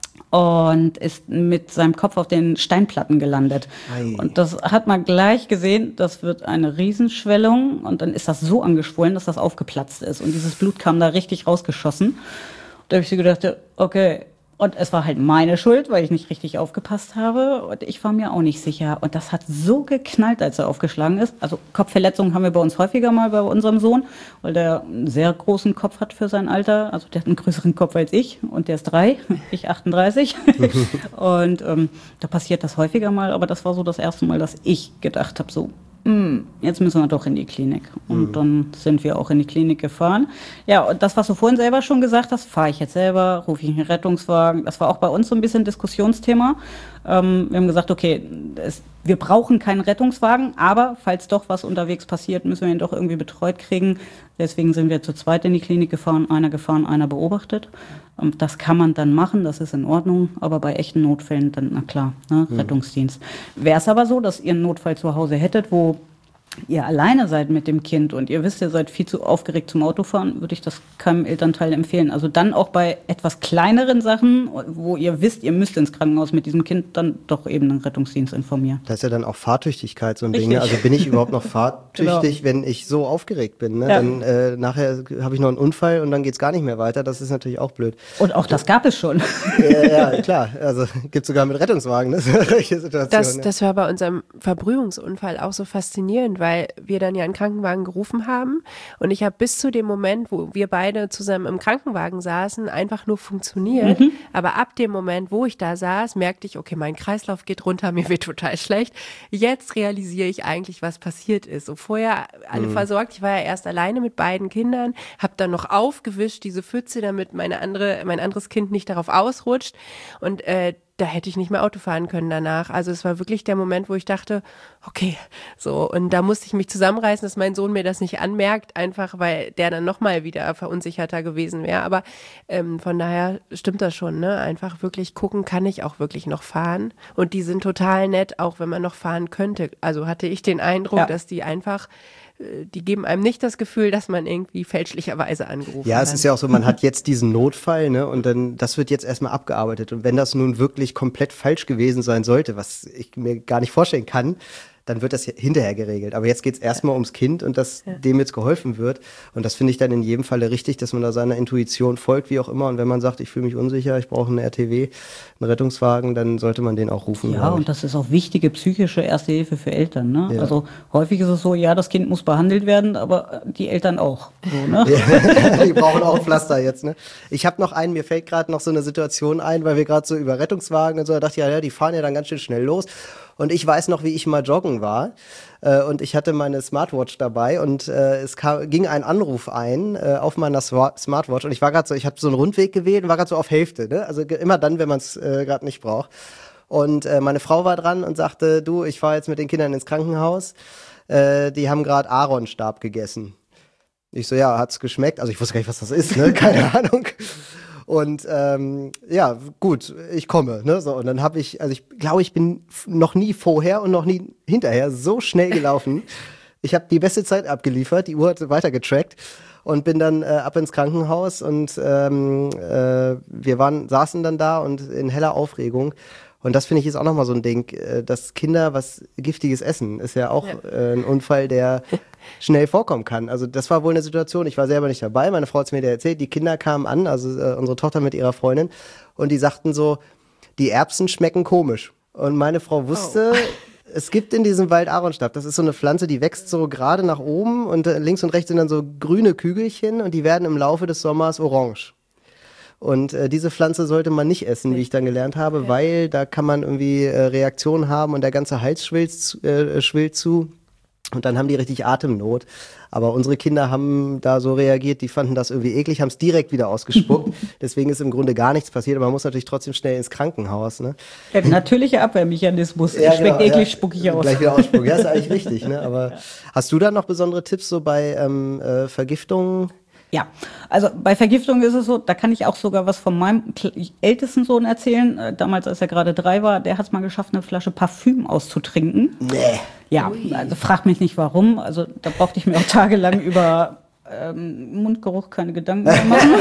Und ist mit seinem Kopf auf den Steinplatten gelandet. Ei. Und das hat man gleich gesehen, das wird eine Riesenschwellung und dann ist das so angeschwollen, dass das aufgeplatzt ist und dieses Blut kam da richtig rausgeschossen. Da habe ich so gedacht, okay, und es war halt meine Schuld, weil ich nicht richtig aufgepasst habe und ich war mir auch nicht sicher. Und das hat so geknallt, als er aufgeschlagen ist. Also Kopfverletzungen haben wir bei uns häufiger mal bei unserem Sohn, weil der einen sehr großen Kopf hat für sein Alter. Also der hat einen größeren Kopf als ich und der ist drei, ich achtunddreißig. Und ähm, da passiert das häufiger mal, aber das war so das erste Mal, dass ich gedacht habe, so, jetzt müssen wir doch in die Klinik. Und mhm. dann sind wir auch in die Klinik gefahren. Ja, und das, was du vorhin selber schon gesagt hast, fahre ich jetzt selber, rufe ich einen Rettungswagen. Das war auch bei uns so ein bisschen Diskussionsthema. Ähm, wir haben gesagt, okay, es, wir brauchen keinen Rettungswagen, aber falls doch was unterwegs passiert, müssen wir ihn doch irgendwie betreut kriegen. Deswegen sind wir zu zweit in die Klinik gefahren, einer gefahren, einer beobachtet. Und das kann man dann machen, das ist in Ordnung, aber bei echten Notfällen dann, na klar, ne, mhm. Rettungsdienst. Wäre es aber so, dass ihr einen Notfall zu Hause hättet, wo ihr alleine seid mit dem Kind und ihr wisst, ihr seid viel zu aufgeregt zum Autofahren, würde ich das keinem Elternteil empfehlen. Also dann auch bei etwas kleineren Sachen, wo ihr wisst, ihr müsst ins Krankenhaus mit diesem Kind, dann doch eben einen Rettungsdienst informieren. Das ist ja dann auch Fahrtüchtigkeit so ein Richtig. Ding. Ne? Also bin ich überhaupt noch fahrtüchtig, genau. wenn ich so aufgeregt bin? Ne? Ja. Dann äh, nachher habe ich noch einen Unfall und dann geht's gar nicht mehr weiter. Das ist natürlich auch blöd. Und auch das gab es schon. Ja, ja klar. Also gibt sogar mit Rettungswagen. Ne? Solche Situationen, das, ne? das war bei unserem Verbrühungsunfall auch so faszinierend, weil wir dann ja einen Krankenwagen gerufen haben und ich habe bis zu dem Moment, wo wir beide zusammen im Krankenwagen saßen, einfach nur funktioniert, mhm. aber ab dem Moment, wo ich da saß, merkte ich, okay, mein Kreislauf geht runter, mir wird total schlecht. Jetzt realisiere ich eigentlich, was passiert ist. So vorher alle mhm. versorgt, ich war ja erst alleine mit beiden Kindern, habe dann noch aufgewischt, diese Pfütze, damit meine andere, mein anderes Kind nicht darauf ausrutscht und äh, da hätte ich nicht mehr Auto fahren können danach. Also es war wirklich der Moment, wo ich dachte, okay, so. Und da musste ich mich zusammenreißen, dass mein Sohn mir das nicht anmerkt, einfach weil der dann nochmal wieder verunsicherter gewesen wäre. Aber ähm, von daher stimmt das schon, ne? Einfach wirklich gucken, kann ich auch wirklich noch fahren? Und die sind total nett, auch wenn man noch fahren könnte. Also hatte ich den Eindruck, ja. dass die einfach die geben einem nicht das Gefühl, dass man irgendwie fälschlicherweise angerufen hat. Ja, es hat. ist ja auch so, man hat jetzt diesen Notfall, ne, und dann, das wird jetzt erstmal abgearbeitet. Und wenn das nun wirklich komplett falsch gewesen sein sollte, was ich mir gar nicht vorstellen kann, dann wird das hinterher geregelt. Aber jetzt geht es erstmal ums Kind und dass ja. dem jetzt geholfen wird. Und das finde ich dann in jedem Falle richtig, dass man da seiner Intuition folgt, wie auch immer. Und wenn man sagt, ich fühle mich unsicher, ich brauche einen R T W, einen Rettungswagen, dann sollte man den auch rufen. Ja, und das ist auch wichtige psychische Erste Hilfe für Eltern. Ne? Ja. Also häufig ist es so, ja, das Kind muss behandelt werden, aber die Eltern auch. So, ne? Ja, die brauchen auch Pflaster jetzt. Ne? Ich habe noch einen, mir fällt gerade noch so eine Situation ein, weil wir gerade so über Rettungswagen und so, da dachte ich, ja, ja, die fahren ja dann ganz schön schnell los. Und ich weiß noch, wie ich mal joggen war äh, und ich hatte meine Smartwatch dabei und äh, es kam, ging ein Anruf ein äh, auf meiner Swa- Smartwatch und ich war gerade so, ich habe so einen Rundweg gewählt und war gerade so auf Hälfte, ne? Also ge- immer dann, wenn man es äh, gerade nicht braucht. Und äh, meine Frau war dran und sagte, du, ich fahre jetzt mit den Kindern ins Krankenhaus, äh, die haben gerade Aaronstab gegessen. Ich so, ja, hat's geschmeckt? Also ich wusste gar nicht, was das ist, ne? Keine Ahnung. Und ähm, ja, gut, ich komme. Ne? So, und dann habe ich, also ich glaube, ich bin f- noch nie vorher und noch nie hinterher so schnell gelaufen. Ich habe die beste Zeit abgeliefert, die Uhr hat weiter getrackt und bin dann äh, ab ins Krankenhaus und ähm, äh, wir waren, saßen dann da und in heller Aufregung. Und das finde ich ist auch nochmal so ein Ding, äh, dass Kinder was Giftiges essen, ist ja auch ja. Äh, ein Unfall, der schnell vorkommen kann. Also das war wohl eine Situation, ich war selber nicht dabei, meine Frau hat es mir erzählt, die Kinder kamen an, also äh, unsere Tochter mit ihrer Freundin und die sagten so, die Erbsen schmecken komisch. Und meine Frau wusste, oh. es gibt in diesem Wald Aaronstab, das ist so eine Pflanze, die wächst so gerade nach oben und äh, links und rechts sind dann so grüne Kügelchen und die werden im Laufe des Sommers orange. Und äh, diese Pflanze sollte man nicht essen, wie ich dann gelernt habe, ja. weil da kann man irgendwie äh, Reaktionen haben und der ganze Hals schwillt, äh, schwillt zu. Und dann haben die richtig Atemnot. Aber unsere Kinder haben da so reagiert, die fanden das irgendwie eklig, haben es direkt wieder ausgespuckt. Deswegen ist im Grunde gar nichts passiert. Aber man muss natürlich trotzdem schnell ins Krankenhaus. Ne? Der natürliche Abwehrmechanismus. Ja, Schmeckt genau, eklig, ja. spucke ich aus. Gleich wieder ausspucken. Ja, ist eigentlich richtig. Ne? Aber hast du da noch besondere Tipps so bei ähm, äh, Vergiftungen? Ja, also bei Vergiftung ist es so, da kann ich auch sogar was von meinem ältesten Sohn erzählen. Äh, damals, als er gerade drei war, der hat es mal geschafft, eine Flasche Parfüm auszutrinken. Nee. Ja, Ui. also frag mich nicht warum. Also da brauchte ich mir auch tagelang über ähm, Mundgeruch keine Gedanken mehr machen.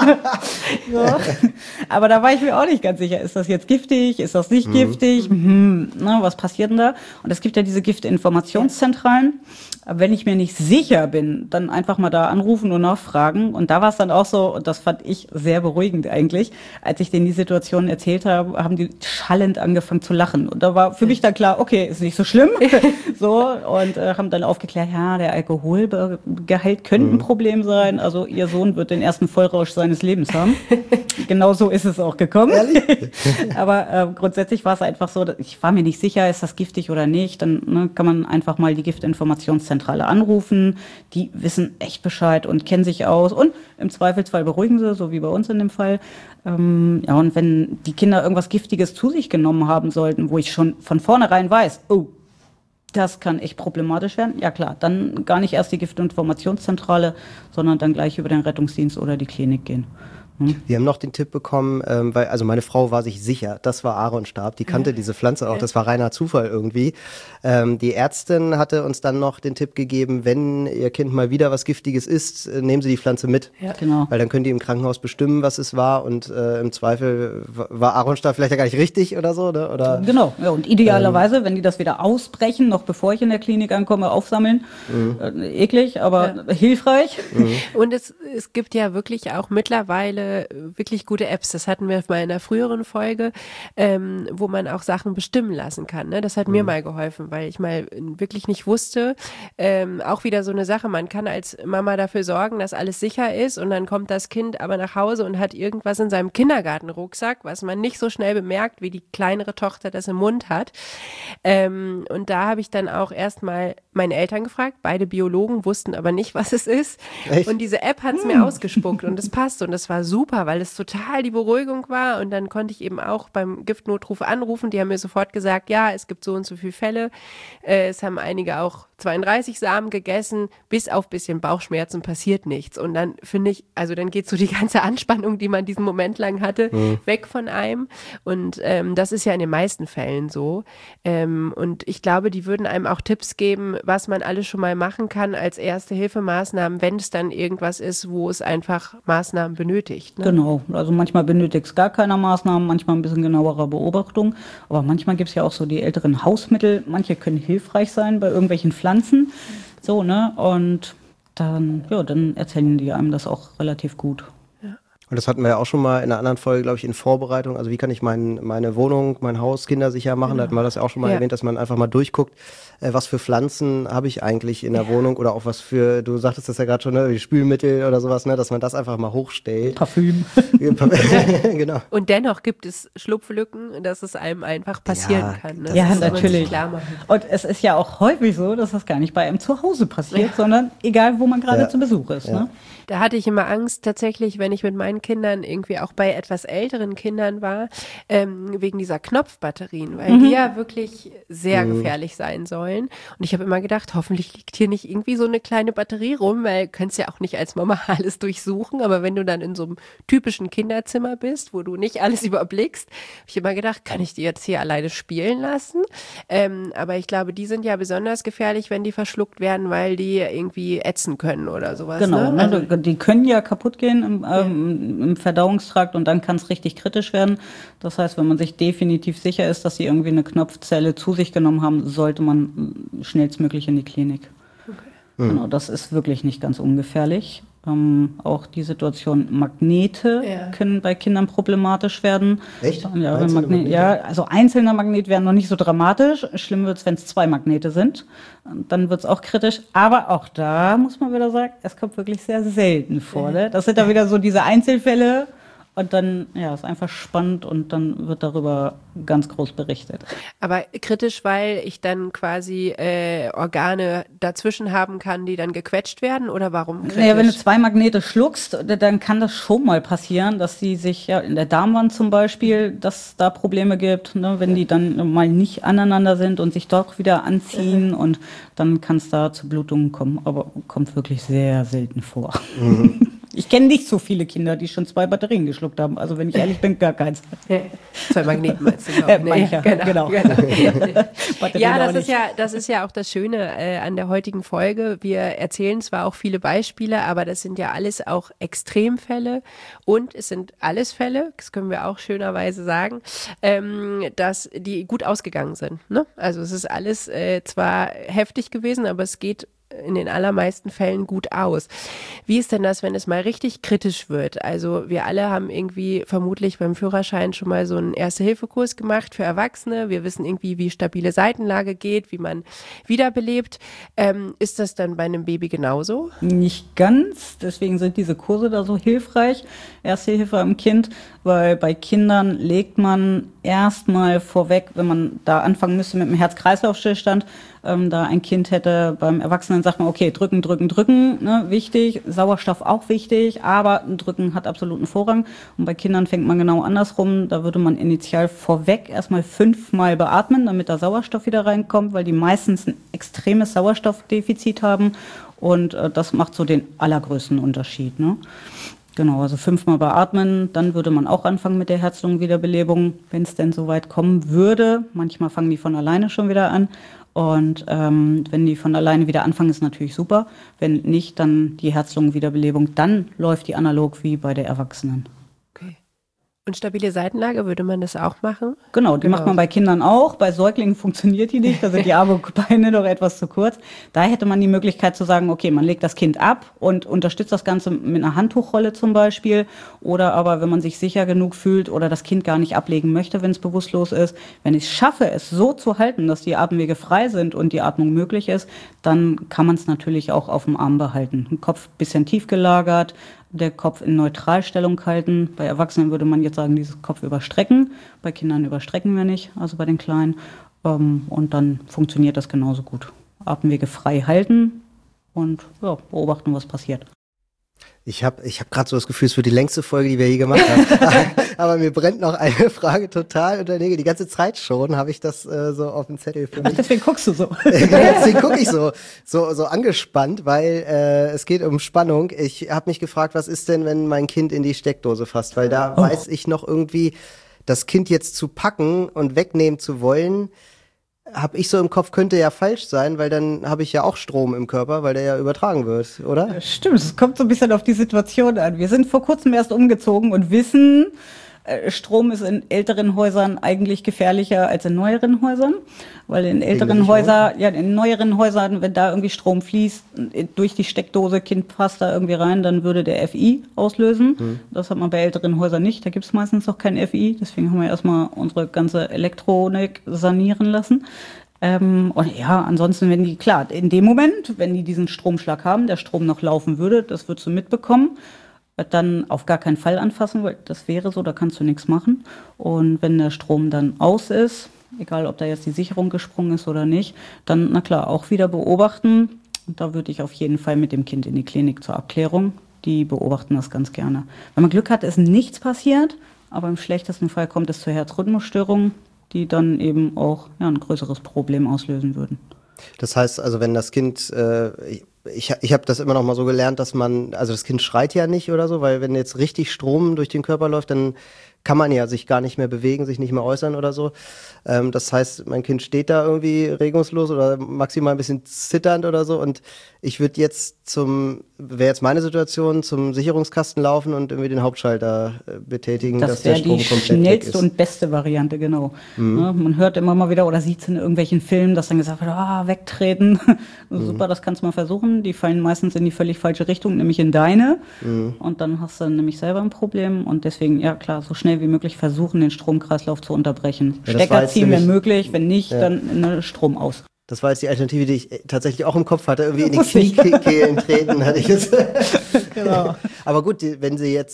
So. Aber da war ich mir auch nicht ganz sicher, ist das jetzt giftig, ist das nicht mhm. giftig, hm, na, was passiert denn da? Und es gibt ja diese Giftinformationszentralen. Aber wenn ich mir nicht sicher bin, dann einfach mal da anrufen und nachfragen. Und da war es dann auch so, und das fand ich sehr beruhigend eigentlich, als ich denen die Situation erzählt habe, haben die schallend angefangen zu lachen. Und da war für mich dann klar, okay, ist nicht so schlimm. So, und äh, haben dann aufgeklärt, ja, der Alkoholgehalt könnte ein Problem sein. Also ihr Sohn wird den ersten Vollrausch seines Lebens haben. Genau so ist es auch gekommen. Aber äh, grundsätzlich war es einfach so, ich war mir nicht sicher, ist das giftig oder nicht. Dann ne, kann man einfach mal die Giftinformationszentrale anrufen. Die wissen echt Bescheid und kennen sich aus. Und im Zweifelsfall beruhigen sie, so wie bei uns in dem Fall. Ähm, ja, und wenn die Kinder irgendwas Giftiges zu sich genommen haben sollten, wo ich schon von vornherein weiß, oh, das kann echt problematisch werden. Ja klar, dann gar nicht erst die Giftinformationszentrale, sondern dann gleich über den Rettungsdienst oder die Klinik gehen. Hm. Wir haben noch den Tipp bekommen, ähm, weil also meine Frau war sich sicher, das war Aaronstab, die kannte ja. diese Pflanze auch, das war reiner Zufall irgendwie. Ähm, die Ärztin hatte uns dann noch den Tipp gegeben, wenn ihr Kind mal wieder was Giftiges isst, äh, nehmen Sie die Pflanze mit, ja. genau. weil dann könnt ihr im Krankenhaus bestimmen, was es war und äh, im Zweifel war Aaronstab vielleicht ja gar nicht richtig oder so, ne? Oder, genau, ja, und idealerweise, ähm, wenn die das wieder ausbrechen, noch bevor ich in der Klinik ankomme, aufsammeln, mhm. äh, eklig, aber ja. hilfreich. Mhm. Und es, es gibt ja wirklich auch mittlerweile wirklich gute Apps. Das hatten wir mal in einer früheren Folge, ähm, wo man auch Sachen bestimmen lassen kann. Ne? Das hat mhm. mir mal geholfen, weil ich mal wirklich nicht wusste. Ähm, auch wieder so eine Sache, man kann als Mama dafür sorgen, dass alles sicher ist und dann kommt das Kind aber nach Hause und hat irgendwas in seinem Kindergartenrucksack, was man nicht so schnell bemerkt, wie die kleinere Tochter das im Mund hat. Ähm, und da habe ich dann auch erstmal meine Eltern gefragt. Beide Biologen wussten aber nicht, was es ist. Echt? Und diese App hat es mir ausgespuckt und es passt und es war super, weil es total die Beruhigung war und dann konnte ich eben auch beim Giftnotruf anrufen. Die haben mir sofort gesagt, ja, es gibt so und so viele Fälle. Äh, es haben einige auch zweiunddreißig Samen gegessen, bis auf bisschen Bauchschmerzen passiert nichts. Und dann finde ich, also dann geht so die ganze Anspannung, die man diesen Moment lang hatte, mhm. weg von einem. Und ähm, das ist ja in den meisten Fällen so. Ähm, und ich glaube, die würden einem auch Tipps geben, was man alles schon mal machen kann als Erste-Hilfe-Maßnahmen, wenn es dann irgendwas ist, wo es einfach Maßnahmen benötigt. Ne? Genau, also manchmal benötigt es gar keine Maßnahmen, manchmal ein bisschen genauere Beobachtung. Aber manchmal gibt es ja auch so die älteren Hausmittel. Manche können hilfreich sein bei irgendwelchen Pflanzen. So, ne? Und dann, ja, dann erzählen die einem das auch relativ gut. Und das hatten wir ja auch schon mal in einer anderen Folge, glaube ich, in Vorbereitung. Also wie kann ich mein, meine Wohnung, mein Haus kindersicher machen? Genau. Da hatten wir das ja auch schon mal ja. erwähnt, dass man einfach mal durchguckt, äh, was für Pflanzen habe ich eigentlich in der ja. Wohnung oder auch was für, du sagtest das ja gerade schon, ne, wie Spülmittel oder sowas, ne, dass man das einfach mal hochstellt. Parfüm. Genau. Und dennoch gibt es Schlupflücken, dass es einem einfach passieren ja, kann. Ne? Ja, natürlich. Und es ist ja auch häufig so, dass das gar nicht bei einem zu Hause passiert, ja. sondern egal, wo man gerade ja. zu Besuch ist. Ja. Ne? Da hatte ich immer Angst tatsächlich, wenn ich mit meinen Kindern irgendwie auch bei etwas älteren Kindern war, ähm, wegen dieser Knopfbatterien, weil mhm. die ja wirklich sehr mhm. gefährlich sein sollen. Und ich habe immer gedacht, hoffentlich liegt hier nicht irgendwie so eine kleine Batterie rum, weil du kannst ja auch nicht als Mama alles durchsuchen, aber wenn du dann in so einem typischen Kinderzimmer bist, wo du nicht alles überblickst, habe ich immer gedacht, kann ich die jetzt hier alleine spielen lassen? Ähm, aber ich glaube, die sind ja besonders gefährlich, wenn die verschluckt werden, weil die irgendwie ätzen können oder sowas. Genau, ne? Also, die können ja kaputt gehen im, ähm, im Verdauungstrakt und dann kann es richtig kritisch werden. Das heißt, wenn man sich definitiv sicher ist, dass sie irgendwie eine Knopfzelle zu sich genommen haben, sollte man schnellstmöglich in die Klinik. Okay. Genau, das ist wirklich nicht ganz ungefährlich. Ähm, auch die Situation Magnete ja. können bei Kindern problematisch werden. Echt? Ja, wenn Magne- ja, also einzelner Magnet wäre noch nicht so dramatisch. Schlimm wird es, wenn es zwei Magnete sind. Dann wird es auch kritisch. Aber auch da muss man wieder sagen, es kommt wirklich sehr selten vor. Ne? Das sind da wieder so diese Einzelfälle. Und dann, ja, ist einfach spannend und dann wird darüber ganz groß berichtet. Aber kritisch, weil ich dann quasi äh, Organe dazwischen haben kann, die dann gequetscht werden, oder warum kritisch? Naja, wenn du zwei Magnete schluckst, dann kann das schon mal passieren, dass die sich, ja, in der Darmwand zum Beispiel, dass da Probleme gibt, ne, wenn die dann mal nicht aneinander sind und sich doch wieder anziehen mhm. und dann kann es da zu Blutungen kommen, aber kommt wirklich sehr selten vor. Mhm. Ich kenne nicht so viele Kinder, die schon zwei Batterien geschluckt haben. Also wenn ich ehrlich bin, gar keins. Ja. Zwei Magneten meinst du? Äh, mancher, genau. genau. genau. Ja, das ist ja, das ist ja auch das Schöne äh, an der heutigen Folge. Wir erzählen zwar auch viele Beispiele, aber das sind ja alles auch Extremfälle und es sind alles Fälle, das können wir auch schönerweise sagen, ähm, dass die gut ausgegangen sind. Ne? Also es ist alles äh, zwar heftig gewesen, aber es geht in den allermeisten Fällen gut aus. Wie ist denn das, wenn es mal richtig kritisch wird? Also wir alle haben irgendwie vermutlich beim Führerschein schon mal so einen Erste-Hilfe-Kurs gemacht für Erwachsene. Wir wissen irgendwie, wie stabile Seitenlage geht, wie man wiederbelebt. Ähm, ist das dann bei einem Baby genauso? Nicht ganz. Deswegen sind diese Kurse da so hilfreich. Erste Hilfe am Kind, weil bei Kindern legt man erstmal vorweg, wenn man da anfangen müsste mit dem Herz-Kreislauf-Stillstand, ähm, da ein Kind hätte, beim Erwachsenen sagt man, okay, drücken, drücken, drücken, ne, wichtig, Sauerstoff auch wichtig, aber drücken hat absoluten Vorrang. Und bei Kindern fängt man genau andersrum, da würde man initial vorweg erstmal fünfmal beatmen, damit da Sauerstoff wieder reinkommt, weil die meistens ein extremes Sauerstoffdefizit haben und äh, das macht so den allergrößten Unterschied, ne? Genau, also fünfmal beatmen, dann würde man auch anfangen mit der Herz-Lungen-Wiederbelebung, wenn es denn so weit kommen würde. Manchmal fangen die von alleine schon wieder an. Und ähm, wenn die von alleine wieder anfangen, ist natürlich super. Wenn nicht, dann die Herz-Lungen-Wiederbelebung. Dann läuft die analog wie bei der Erwachsenen. Okay. Und stabile Seitenlage, würde man das auch machen? Genau, die genau. macht man bei Kindern auch. Bei Säuglingen funktioniert die nicht, da sind die Arme und Beine noch etwas zu kurz. Da hätte man die Möglichkeit zu sagen, okay, man legt das Kind ab und unterstützt das Ganze mit einer Handtuchrolle zum Beispiel. Oder aber, wenn man sich sicher genug fühlt oder das Kind gar nicht ablegen möchte, wenn es bewusstlos ist. Wenn ich es schaffe, es so zu halten, dass die Atemwege frei sind und die Atmung möglich ist, dann kann man es natürlich auch auf dem Arm behalten. Den Kopf ein bisschen tief gelagert, der Kopf in Neutralstellung halten. Bei Erwachsenen würde man jetzt sagen, dieses Kopf überstrecken. Bei Kindern überstrecken wir nicht, also bei den Kleinen. Und dann funktioniert das genauso gut. Atemwege frei halten und ja, beobachten, was passiert. Ich habe ich hab gerade so das Gefühl, es wird die längste Folge, die wir je gemacht haben. Aber mir brennt noch eine Frage total unter Nägel. Die ganze Zeit schon habe ich das äh, so auf dem Zettel für mich. Ach, deswegen guckst du so. Deswegen gucke ich so, so, so angespannt, weil äh, es geht um Spannung. Ich habe mich gefragt, was ist denn, wenn mein Kind in die Steckdose fasst? Weil da oh. weiß ich noch irgendwie, das Kind jetzt zu packen und wegnehmen zu wollen, habe ich so im Kopf, könnte ja falsch sein, weil dann habe ich ja auch Strom im Körper, weil der ja übertragen wird, oder? Stimmt, es kommt so ein bisschen auf die Situation an. Wir sind vor kurzem erst umgezogen und wissen, Strom ist in älteren Häusern eigentlich gefährlicher als in neueren Häusern, weil in älteren Häusern, ja, in neueren Häusern, wenn da irgendwie Strom fließt, durch die Steckdose, Kind passt da irgendwie rein, dann würde der F I auslösen. Hm. Das hat man bei älteren Häusern nicht, da gibt es meistens auch kein F I, deswegen haben wir erstmal unsere ganze Elektronik sanieren lassen. Ähm, und ja, ansonsten, wenn die, klar, in dem Moment, wenn die diesen Stromschlag haben, der Strom noch laufen würde, das würdest du mitbekommen, dann auf gar keinen Fall anfassen, weil das wäre so, da kannst du nichts machen. Und wenn der Strom dann aus ist, egal ob da jetzt die Sicherung gesprungen ist oder nicht, dann, na klar, auch wieder beobachten. Und da würde ich auf jeden Fall mit dem Kind in die Klinik zur Abklärung. Die beobachten das ganz gerne. Wenn man Glück hat, ist nichts passiert, aber im schlechtesten Fall kommt es zu Herzrhythmusstörungen, die dann eben auch ja, ein größeres Problem auslösen würden. Das heißt also, wenn das Kind, äh, ich, ich habe das immer noch mal so gelernt, dass man, also das Kind schreit ja nicht oder so, weil wenn jetzt richtig Strom durch den Körper läuft, dann kann man ja sich gar nicht mehr bewegen, sich nicht mehr äußern oder so. Ähm, das heißt, mein Kind steht da irgendwie regungslos oder maximal ein bisschen zitternd oder so und ich würde jetzt zum, wäre jetzt meine Situation, zum Sicherungskasten laufen und irgendwie den Hauptschalter äh, betätigen, das dass der Strom komplett weg ist. Das wäre die schnellste und beste Variante, genau. Mhm. Ja, man hört immer mal wieder oder sieht es in irgendwelchen Filmen, dass dann gesagt wird, ah, wegtreten. Mhm. Super, das kannst du mal versuchen. Die fallen meistens in die völlig falsche Richtung, nämlich in deine. Mhm. Und dann hast du nämlich selber ein Problem und deswegen, ja klar, so schnell wie möglich versuchen, den Stromkreislauf zu unterbrechen. Ja, Stecker ziehen wäre möglich, wenn nicht, ja. dann ne, Strom aus. Das war jetzt die Alternative, die ich tatsächlich auch im Kopf hatte. Irgendwie in die Kniekehlen treten, hatte ich jetzt. Genau. Aber gut, die, wenn sie jetzt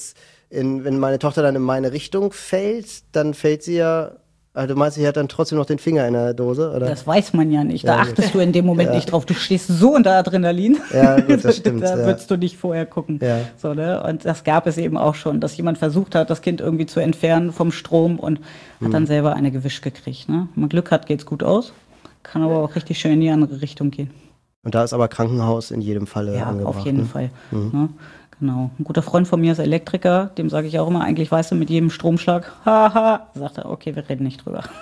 in, wenn meine Tochter dann in meine Richtung fällt, dann fällt sie ja, also du meinst, sie hat dann trotzdem noch den Finger in der Dose, oder? Das weiß man ja nicht. Da Ja, achtest du in dem Moment ja. nicht drauf. Du stehst so unter Adrenalin. Ja, gut, das stimmt. Da ja. würdest du nicht vorher gucken. Ja. So, ne? Und das gab es eben auch schon, dass jemand versucht hat, das Kind irgendwie zu entfernen vom Strom und hat Mhm. dann selber eine gewischt gekriegt. Ne? Wenn man Glück hat, geht's gut aus. Kann aber auch richtig schön in die andere Richtung gehen. Und da ist aber Krankenhaus in jedem Falle Ja, angebracht. auf jeden ne? Fall. Ne? Genau. Ein guter Freund von mir ist Elektriker, dem sage ich auch immer, eigentlich weißt du, mit jedem Stromschlag, haha, sagt er, okay, wir reden nicht drüber.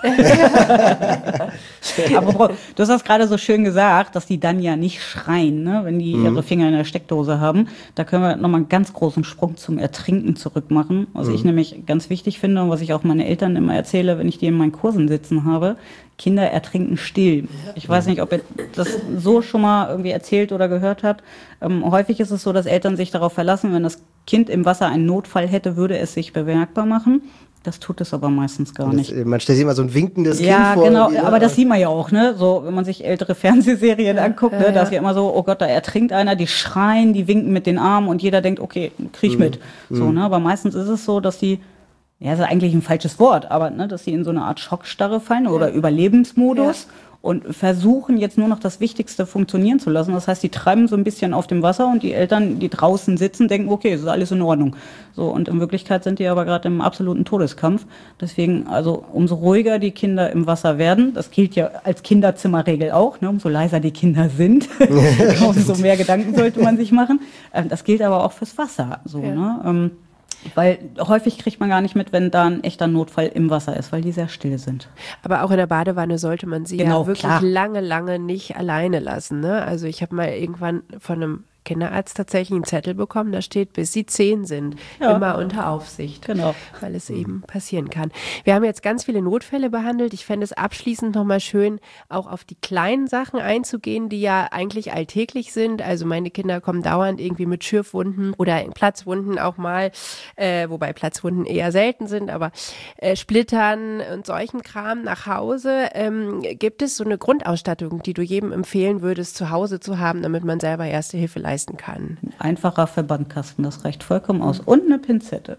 Aber Bro, du hast das gerade so schön gesagt, dass die dann ja nicht schreien, ne, wenn die ihre Finger in der Steckdose haben. Da können wir nochmal einen ganz großen Sprung zum Ertrinken zurück machen. Was ich nämlich ganz wichtig finde und was ich auch meine Eltern immer erzähle, wenn ich die in meinen Kursen sitzen habe, Kinder ertrinken still. Ich weiß nicht, ob ihr das so schon mal irgendwie erzählt oder gehört habt. Ähm, häufig ist es so, dass Eltern sich darauf verlassen, wenn das Kind im Wasser einen Notfall hätte, würde es sich bemerkbar machen. Das tut es aber meistens gar nicht. Das, man stellt sich immer so ein winkendes Ja, Kind vor. genau, irgendwie, ne? aber das sieht man ja auch, ne? So, wenn man sich ältere Fernsehserien anguckt, ne, ja, da ist ja. ja immer so, oh Gott, da ertrinkt einer, die schreien, die winken mit den Armen und jeder denkt, okay, krieg ich mit. So, ne? Aber meistens ist es so, dass die, ja, das ist eigentlich ein falsches Wort, aber ne, dass sie in so eine Art Schockstarre fallen oder Überlebensmodus. Und versuchen jetzt nur noch das Wichtigste funktionieren zu lassen. Das heißt, die treiben so ein bisschen auf dem Wasser und die Eltern, die draußen sitzen, denken, okay, es ist alles in Ordnung. So, und in Wirklichkeit sind die aber gerade im absoluten Todeskampf. Deswegen, also umso ruhiger die Kinder im Wasser werden, das gilt ja als Kinderzimmerregel auch, ne, umso leiser die Kinder sind, umso mehr Gedanken sollte man sich machen. Ähm, das gilt aber auch fürs Wasser. So, Ja. ne? Ähm, Weil häufig kriegt man gar nicht mit, wenn da ein echter Notfall im Wasser ist, weil die sehr still sind. Aber auch in der Badewanne sollte man sie Genau, ja wirklich klar. lange, lange nicht alleine lassen. Ne? Also ich habe mal irgendwann von einem Kinderarzt tatsächlich einen Zettel bekommen, da steht, bis sie zehn sind, Ja. immer unter Aufsicht, Genau. weil es eben passieren kann. Wir haben jetzt ganz viele Notfälle behandelt. Ich fände es abschließend nochmal schön, auch auf die kleinen Sachen einzugehen, die ja eigentlich alltäglich sind. Also meine Kinder kommen dauernd irgendwie mit Schürfwunden oder Platzwunden auch mal, äh, wobei Platzwunden eher selten sind, aber äh, Splittern und solchen Kram nach Hause. Ähm, gibt es so eine Grundausstattung, die du jedem empfehlen würdest, zu Hause zu haben, damit man selber Erste Hilfe leisten kann? Einfacher Verbandkasten, das reicht vollkommen aus. Und eine Pinzette.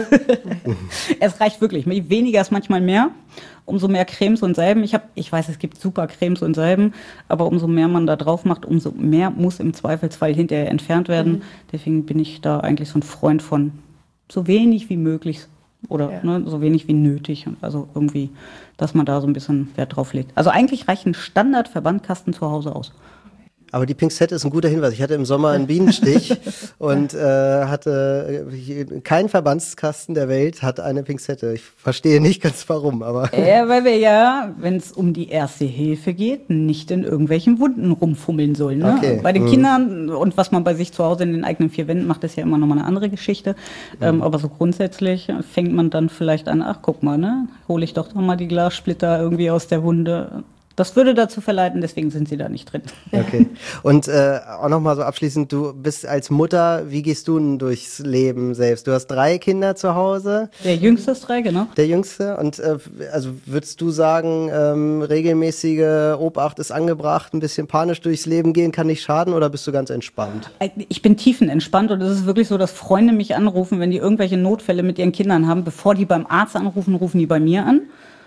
Es reicht wirklich. Weniger ist manchmal mehr. Umso mehr Cremes und Salben. Ich, hab, ich weiß, es gibt super Cremes und Salben, aber umso mehr man da drauf macht, umso mehr muss im Zweifelsfall hinterher entfernt werden. Mhm. Deswegen bin ich da eigentlich so ein Freund von so wenig wie möglich oder ja. ne, so wenig wie nötig. Also irgendwie, dass man da so ein bisschen Wert drauf legt. Also eigentlich reicht ein Standard-Verbandkasten zu Hause aus. Aber die Pinzette ist ein guter Hinweis. Ich hatte im Sommer einen Bienenstich und äh, hatte äh, kein Verbandskasten der Welt hat eine Pinzette. Ich verstehe nicht ganz warum, aber ja, weil wir ja, wenn es um die Erste Hilfe geht, nicht in irgendwelchen Wunden rumfummeln sollen. Ne? Okay. Bei den mhm. Kindern und was man bei sich zu Hause in den eigenen vier Wänden macht, ist ja immer nochmal eine andere Geschichte. Mhm. Ähm, aber so grundsätzlich fängt man dann vielleicht an, ach guck mal, ne, hole ich doch noch mal die Glassplitter irgendwie aus der Wunde. Das würde dazu verleiten, deswegen sind sie da nicht drin. Okay. Und äh, auch nochmal so abschließend, du bist als Mutter, wie gehst du denn durchs Leben selbst? Du hast drei Kinder zu Hause. Der Jüngste ist drei, genau. Der Jüngste. Und äh, also würdest du sagen, ähm, regelmäßige Obacht ist angebracht, ein bisschen panisch durchs Leben gehen kann nicht schaden, oder bist du ganz entspannt? Ich bin tiefenentspannt und es ist wirklich so, dass Freunde mich anrufen, wenn die irgendwelche Notfälle mit ihren Kindern haben. Bevor die beim Arzt anrufen, rufen die bei mir an.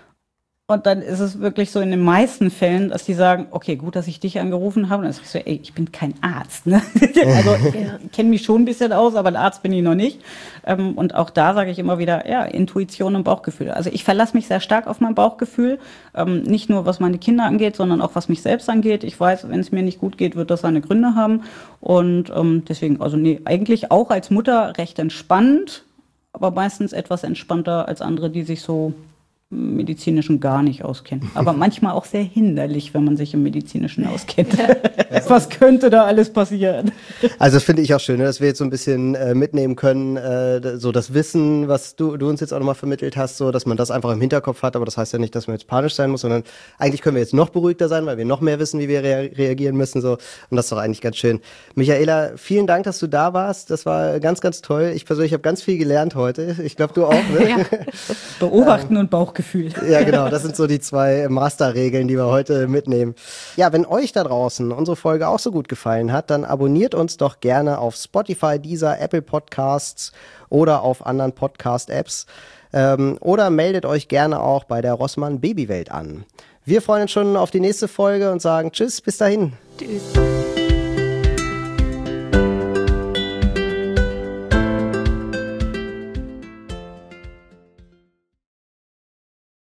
Und dann ist es wirklich so in den meisten Fällen, dass die sagen, okay, gut, dass ich dich angerufen habe. Und dann sag ich so, ey, ich bin kein Arzt. Ne? Also ich kenne mich schon ein bisschen aus, aber ein Arzt bin ich noch nicht. Und auch da sage ich immer wieder, ja, Intuition und Bauchgefühl. Also ich verlasse mich sehr stark auf mein Bauchgefühl. Nicht nur, was meine Kinder angeht, sondern auch, was mich selbst angeht. Ich weiß, wenn es mir nicht gut geht, wird das seine Gründe haben. Und deswegen, also nee, eigentlich auch als Mutter recht entspannt, aber meistens etwas entspannter als andere, die sich so medizinischen gar nicht auskennen. Aber manchmal auch sehr hinderlich, wenn man sich im Medizinischen auskennt. Was könnte da alles passieren? Also das finde ich auch schön, ne, dass wir jetzt so ein bisschen äh, mitnehmen können, äh, so das Wissen, was du, du uns jetzt auch nochmal vermittelt hast, so dass man das einfach im Hinterkopf hat, aber das heißt ja nicht, dass man jetzt panisch sein muss, sondern eigentlich können wir jetzt noch beruhigter sein, weil wir noch mehr wissen, wie wir rea- reagieren müssen, so. Und das ist doch eigentlich ganz schön. Michaela, vielen Dank, dass du da warst. Das war ganz, ganz toll. Ich persönlich habe ganz viel gelernt heute. Ich glaube, du auch, ne? Ja. Beobachten und Bauchgefühl. Bauchgefühl. Ja, genau. Das sind so die zwei Masterregeln, die wir heute mitnehmen. Ja, wenn euch da draußen unsere Folge auch so gut gefallen hat, dann abonniert uns doch gerne auf Spotify, Deezer, Apple Podcasts oder auf anderen Podcast-Apps. Ähm, oder meldet euch gerne auch bei der Rossmann Babywelt an. Wir freuen uns schon auf die nächste Folge und sagen Tschüss, bis dahin. Tschüss.